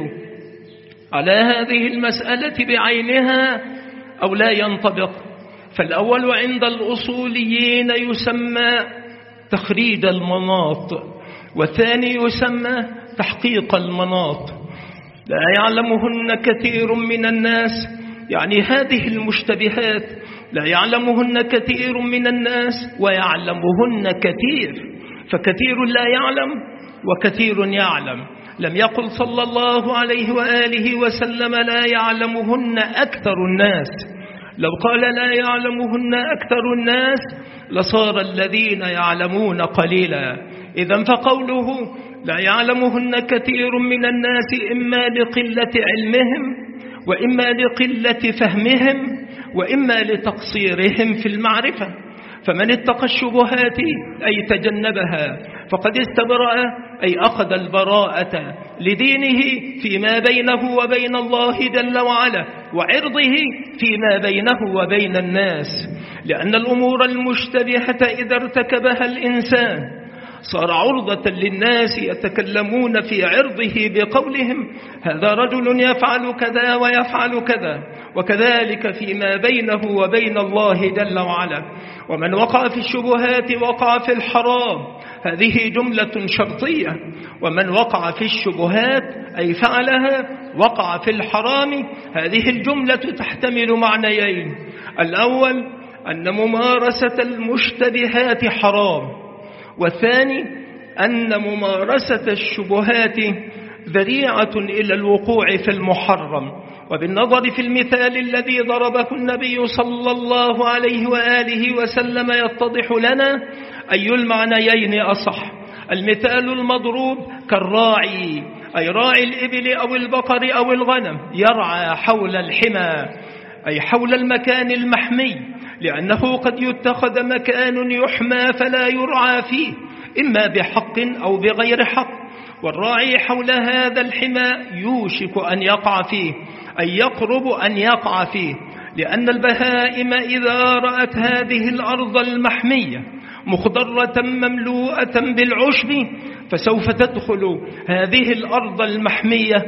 على هذه المسألة بعينها أو لا ينطبق؟ فالأول عند الأصوليين يسمى تخريج المناط، والثاني يسمى تحقيق المناط. لا يعلمهن كثير من الناس، يعني هذه المشتبهات لا يعلمهن كثير من الناس ويعلمهن كثير، فكثير لا يعلم وكثير يعلم. لم يقل صلى الله عليه وآله وسلم لا يعلمهن أكثر الناس، لو قال لا يعلمهن أكثر الناس لصار الذين يعلمون قليلا. إذن فقوله لا يعلمهن كثير من الناس إما لقلة علمهم وإما لقلة فهمهم وإما لتقصيرهم في المعرفة. فمن اتقى الشبهات أي تجنبها فقد استبرأ أي أخذ البراءة لدينه فيما بينه وبين الله جل وعلا، وعرضه فيما بينه وبين الناس. لأن الأمور المشتبهة إذا ارتكبها الإنسان صار عرضة للناس يتكلمون في عرضه بقولهم هذا رجل يفعل كذا ويفعل كذا، وكذلك فيما بينه وبين الله جل وعلا. ومن وقع في الشبهات وقع في الحرام، هذه جملة شرطية. ومن وقع في الشبهات أي فعلها وقع في الحرام، هذه الجملة تحتمل معنيين: الأول أن ممارسة المشتبهات حرام، والثاني أن ممارسة الشبهات ذريعة إلى الوقوع في المحرم. وبالنظر في المثال الذي ضربه النبي صلى الله عليه وآله وسلم يتضح لنا أي المعنيين أصح. المثال المضروب كالراعي، أي راعي الإبل أو البقر أو الغنم، يرعى حول الحمى أي حول المكان المحمي، لأنه قد يتخذ مكان يحمى فلا يرعى فيه إما بحق أو بغير حق، والراعي حول هذا الحمى يوشك أن يقع فيه أي يقرب أن يقع فيه. لأن البهائم إذا رأت هذه الأرض المحمية مخضرة مملوءة بالعشب فسوف تدخل هذه الأرض المحمية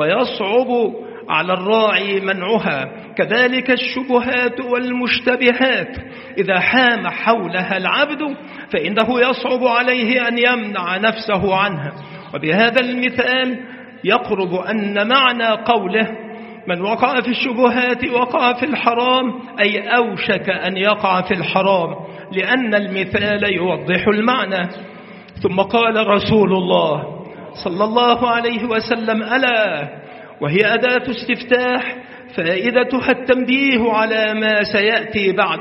ويصعب على الراعي منعها. كذلك الشبهات والمشتبهات إذا حام حولها العبد فإنه يصعب عليه أن يمنع نفسه عنها. وبهذا المثال يقرب أن معنى قوله من وقع في الشبهات وقع في الحرام أي أوشك أن يقع في الحرام، لأن المثال يوضح المعنى. ثم قال رسول الله صلى الله عليه وسلم ألا، وهي أداة استفتاح فائدتها التنبيه على ما سيأتي بعد.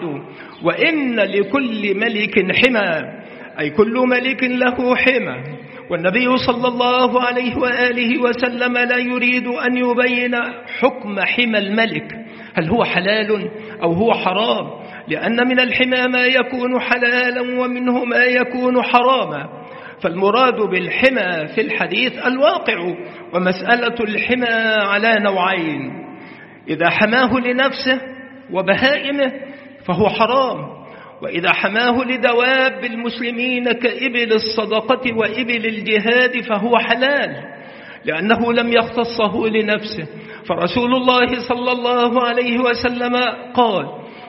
وإن لكل ملك حمى أي كل ملك له حمى، والنبي صلى الله عليه وآله وسلم لا يريد أن يبين حكم حمى الملك هل هو حلال أو هو حرام، لأن من الحمى ما يكون حلالا ومنه ما يكون حراما. فالمراد بالحمى في الحديث الواقع، ومسألة الحمى على نوعين: إذا حماه لنفسه وبهائمه فهو حرام، وإذا حماه لدواب المسلمين كإبل الصدقة وإبل الجهاد فهو حلال، لأنه لم يختصه لنفسه. فرسول الله صلى الله عليه وسلم قال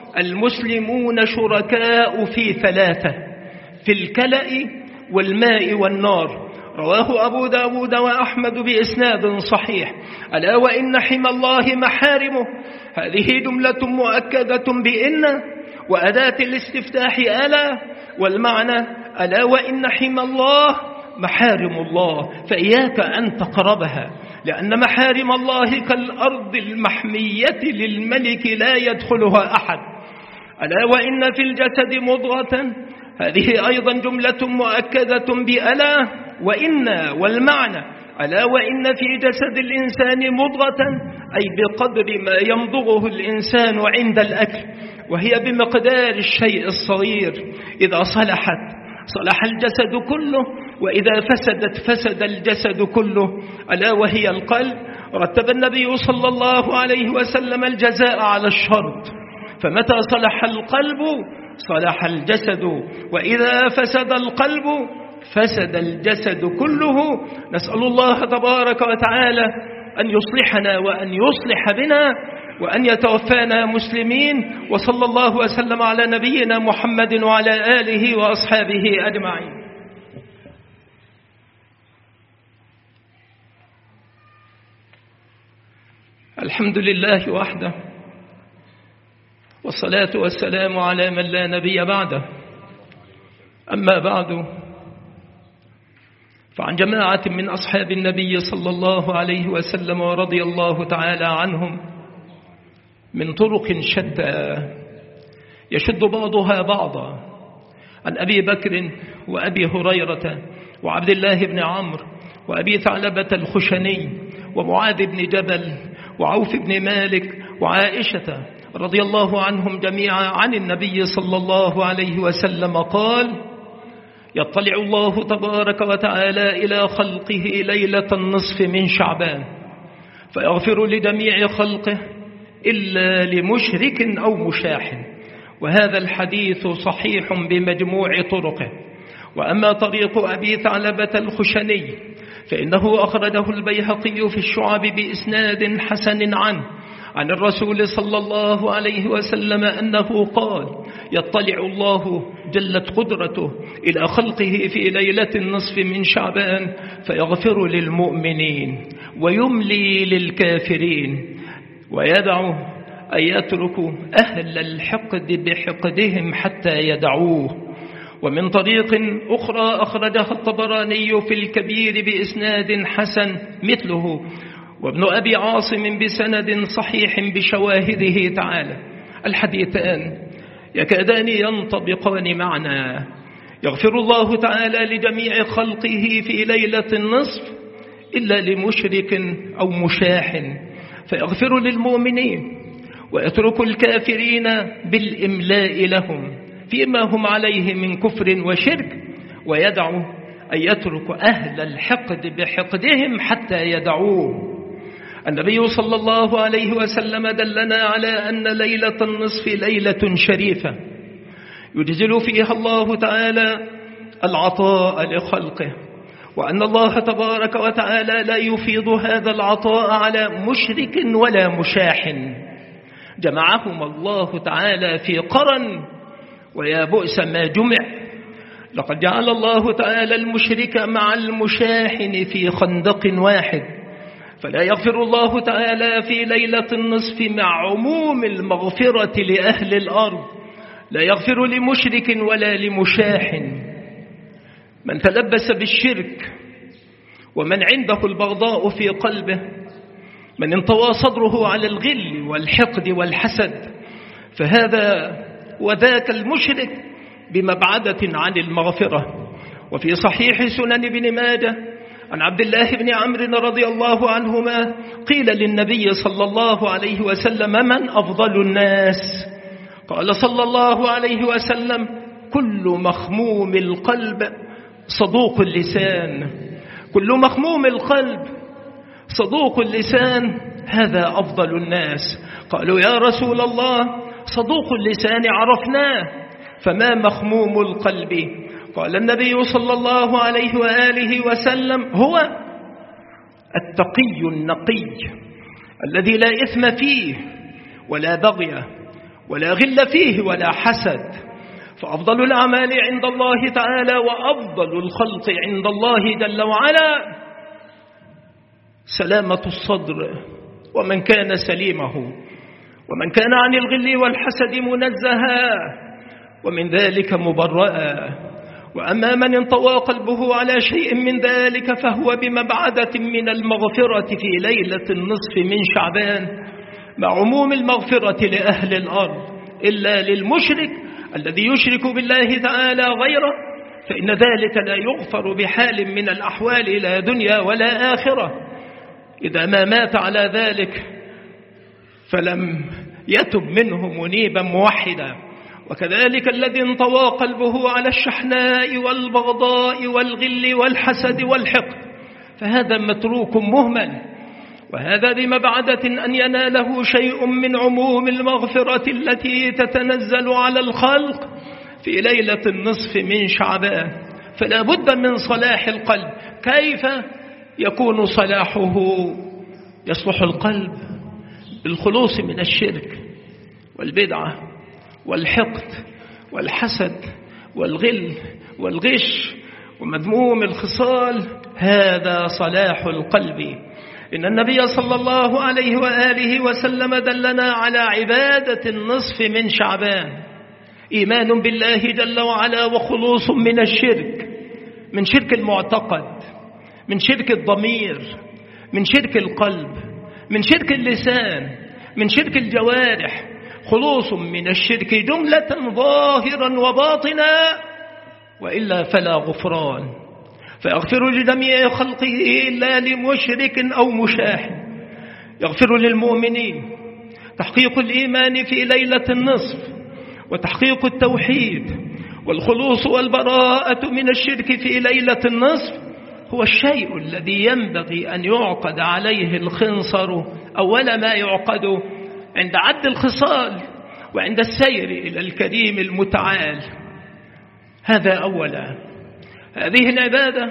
المسلمون شركاء في ثلاثة: في الكلأ والماء والنار. رواه أبو داود وأحمد بإسناد صحيح. ألا وإن حمى الله محارمه، هذه جملة مؤكدة بإن، وأداة الاستفتاح ألا، والمعنى ألا وإن حمى الله محارم الله فإياك أن تقربها، لأن محارم الله كالأرض المحمية للملك لا يدخلها أحد. ألا وإن في الجسد مضغة، هذه أيضا جملة مؤكدة بألا وإن، والمعنى ألا وإن في جسد الإنسان مضغة أي بقدر ما يمضغه الإنسان عند الأكل، وهي بمقدار الشيء الصغير، إذا صلحت صلح الجسد كله، وإذا فسدت فسد الجسد كله، ألا وهي القلب. رتب النبي صلى الله عليه وسلم الجزاء على الشرط، فمتى صلح القلب صلح الجسد، وإذا فسد القلب فسد الجسد كله. نسأل الله تبارك وتعالى أن يصلحنا وأن يصلح بنا وأن يتوفانا مسلمين. وصلى الله وسلم على نبينا محمد وعلى آله وأصحابه أجمعين. الحمد لله وحده، والصلاة والسلام على من لا نبي بعده. أما بعد، فعن جماعة من أصحاب النبي صلى الله عليه وسلم ورضي الله تعالى عنهم من طرق شتى يشد بعضها بعضا، عن أبي بكر وأبي هريرة وعبد الله بن عمرو وأبي ثعلبة الخشني ومعاذ بن جبل وعوف بن مالك وعائشة رضي الله عنهم جميعا عن النبي صلى الله عليه وسلم قال: يطلع الله تبارك وتعالى إلى خلقه ليلة النصف من شعبان فيغفر لجميع خلقه إلا لمشرك أو مشاح. وهذا الحديث صحيح بمجموع طرقه. وأما طريق أبي ثعلبة الخشني فإنه أخرجه البيهقي في الشعب بإسناد حسن عن الرسول صلى الله عليه وسلم أنه قال: يطلع الله جلت قدرته إلى خلقه في ليلة النصف من شعبان فيغفر للمؤمنين ويملي للكافرين ويدع أن يترك أهل الحقد بحقدهم حتى يدعوه. ومن طريق أخرى أخرجها الطبراني في الكبير بإسناد حسن مثله، وابن أبي عاصم بسند صحيح بشواهده تعالى. الحديثان يكادان ينطبقان معنا. يغفر الله تعالى لجميع خلقه في ليلة النصف إلا لمشرك أو مشاح، فيغفر للمؤمنين ويترك الكافرين بالإملاء لهم فيما هم عليه من كفر وشرك، ويدع أن يترك أهل الحقد بحقدهم حتى يدعوه. النبي صلى الله عليه وسلم دلنا على أن ليلة النصف ليلة شريفة يجزل فيها الله تعالى العطاء لخلقه، وأن الله تبارك وتعالى لا يفيض هذا العطاء على مشرك ولا مشاح. جمعهم الله تعالى في قرن، ويا بؤس ما جمع. لقد جعل الله تعالى المشرك مع المشاحن في خندق واحد، فلا يغفر الله تعالى في ليلة النصف مع عموم المغفرة لأهل الأرض، لا يغفر لمشرك ولا لمشاح. من تلبس بالشرك ومن عنده البغضاء في قلبه، من انطوى صدره على الغل والحقد والحسد، فهذا وذاك المشرك بمبعدة عن المغفرة. وفي صحيح سنن ابن ماجه عن عبد الله بن عمرو رضي الله عنهما قيل للنبي صلى الله عليه وسلم: من أفضل الناس؟ قال صلى الله عليه وسلم: كل مخموم القلب صدوق اللسان. كل مخموم القلب صدوق اللسان، هذا أفضل الناس. قالوا: يا رسول الله، صدوق اللسان عرفناه، فما مخموم القلب؟ قال النبي صلى الله عليه وآله وسلم: هو التقي النقي الذي لا إثم فيه ولا بغي ولا غل فيه ولا حسد. فأفضل الأعمال عند الله تعالى وأفضل الخلق عند الله جل وعلا سلامة الصدر، ومن كان سليمه، ومن كان عن الغل والحسد منزها ومن ذلك مبرأ. وأما من انطوى قلبه على شيء من ذلك فهو بمبعدة من المغفرة في ليلة النصف من شعبان مع عموم المغفرة لأهل الأرض، إلا للمشرك الذي يشرك بالله تعالى غيره، فإن ذلك لا يغفر بحال من الأحوال لا دنيا ولا آخرة. إذا ما مات على ذلك فلم يتب منه منيبا موحدا وكذلك الذي انطوى قلبه على الشحناء والبغضاء والغل والحسد والحقد فهذا متروك مهمل، وهذا بمبعدة أن يناله شيء من عموم المغفرة التي تتنزل على الخلق في ليلة النصف من شعبان. فلا بد من صلاح القلب. كيف يكون صلاحه؟ يصلح القلب بالخلوص من الشرك والبدعة والحقد والحسد والغل والغش ومذموم الخصال. هذا صلاح القلب. إن النبي صلى الله عليه وآله وسلم دلنا على عبادة النصف من شعبان: إيمان بالله جل وعلا وخلوص من الشرك، من شرك المعتقد، من شرك الضمير، من شرك القلب، من شرك اللسان، من شرك الجوارح. خلوص من الشرك جملة ظاهرا وباطنا، وإلا فلا غفران. فيغفر لجميع خلقه إلا لمشرك أو مشاحن. يغفر للمؤمنين. تحقيق الإيمان في ليلة النصف وتحقيق التوحيد والخلوص والبراءة من الشرك في ليلة النصف هو الشيء الذي ينبغي أن يعقد عليه الخنصر أول ما يعقد عند عد الخصال وعند السير إلى الكريم المتعال. هذا أولا. هذه العبادة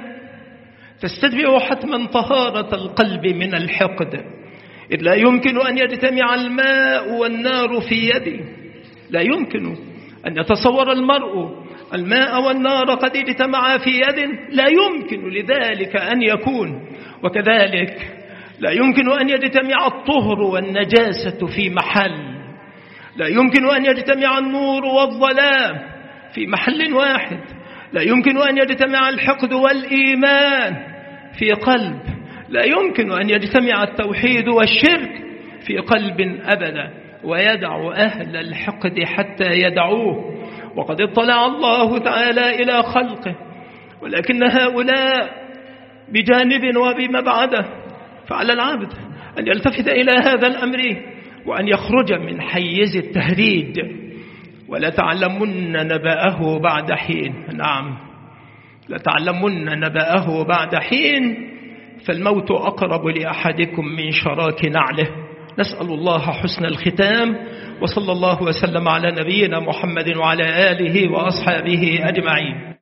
تستدفع حتما طهارة القلب من الحقد، إذ لا يمكن أن يجتمع الماء والنار في يدي. لا يمكن أن يتصور المرء الماء والنار قد اجتمعا في يد، لا يمكن لذلك أن يكون. وكذلك لا يمكن أن يجتمع الطهر والنجاسة في محل. لا يمكن أن يجتمع النور والظلام في محل واحد. لا يمكن أن يجتمع الحقد والإيمان في قلب. لا يمكن أن يجتمع التوحيد والشرك في قلب أبدا. ويدع أهل الحقد حتى يدعوه. وقد اطلع الله تعالى إلى خلقه، ولكن هؤلاء بجانب وبمبعده. فعلى العبد أن يلتفت إلى هذا الأمر وأن يخرج من حيز التهريج. ولتعلمن نبأه بعد حين. نعم، لتعلمن نبأه بعد حين، فالموت أقرب لأحدكم من شراك نعله. نسأل الله حسن الختام، وصلى الله وسلم على نبينا محمد وعلى آله وأصحابه أجمعين.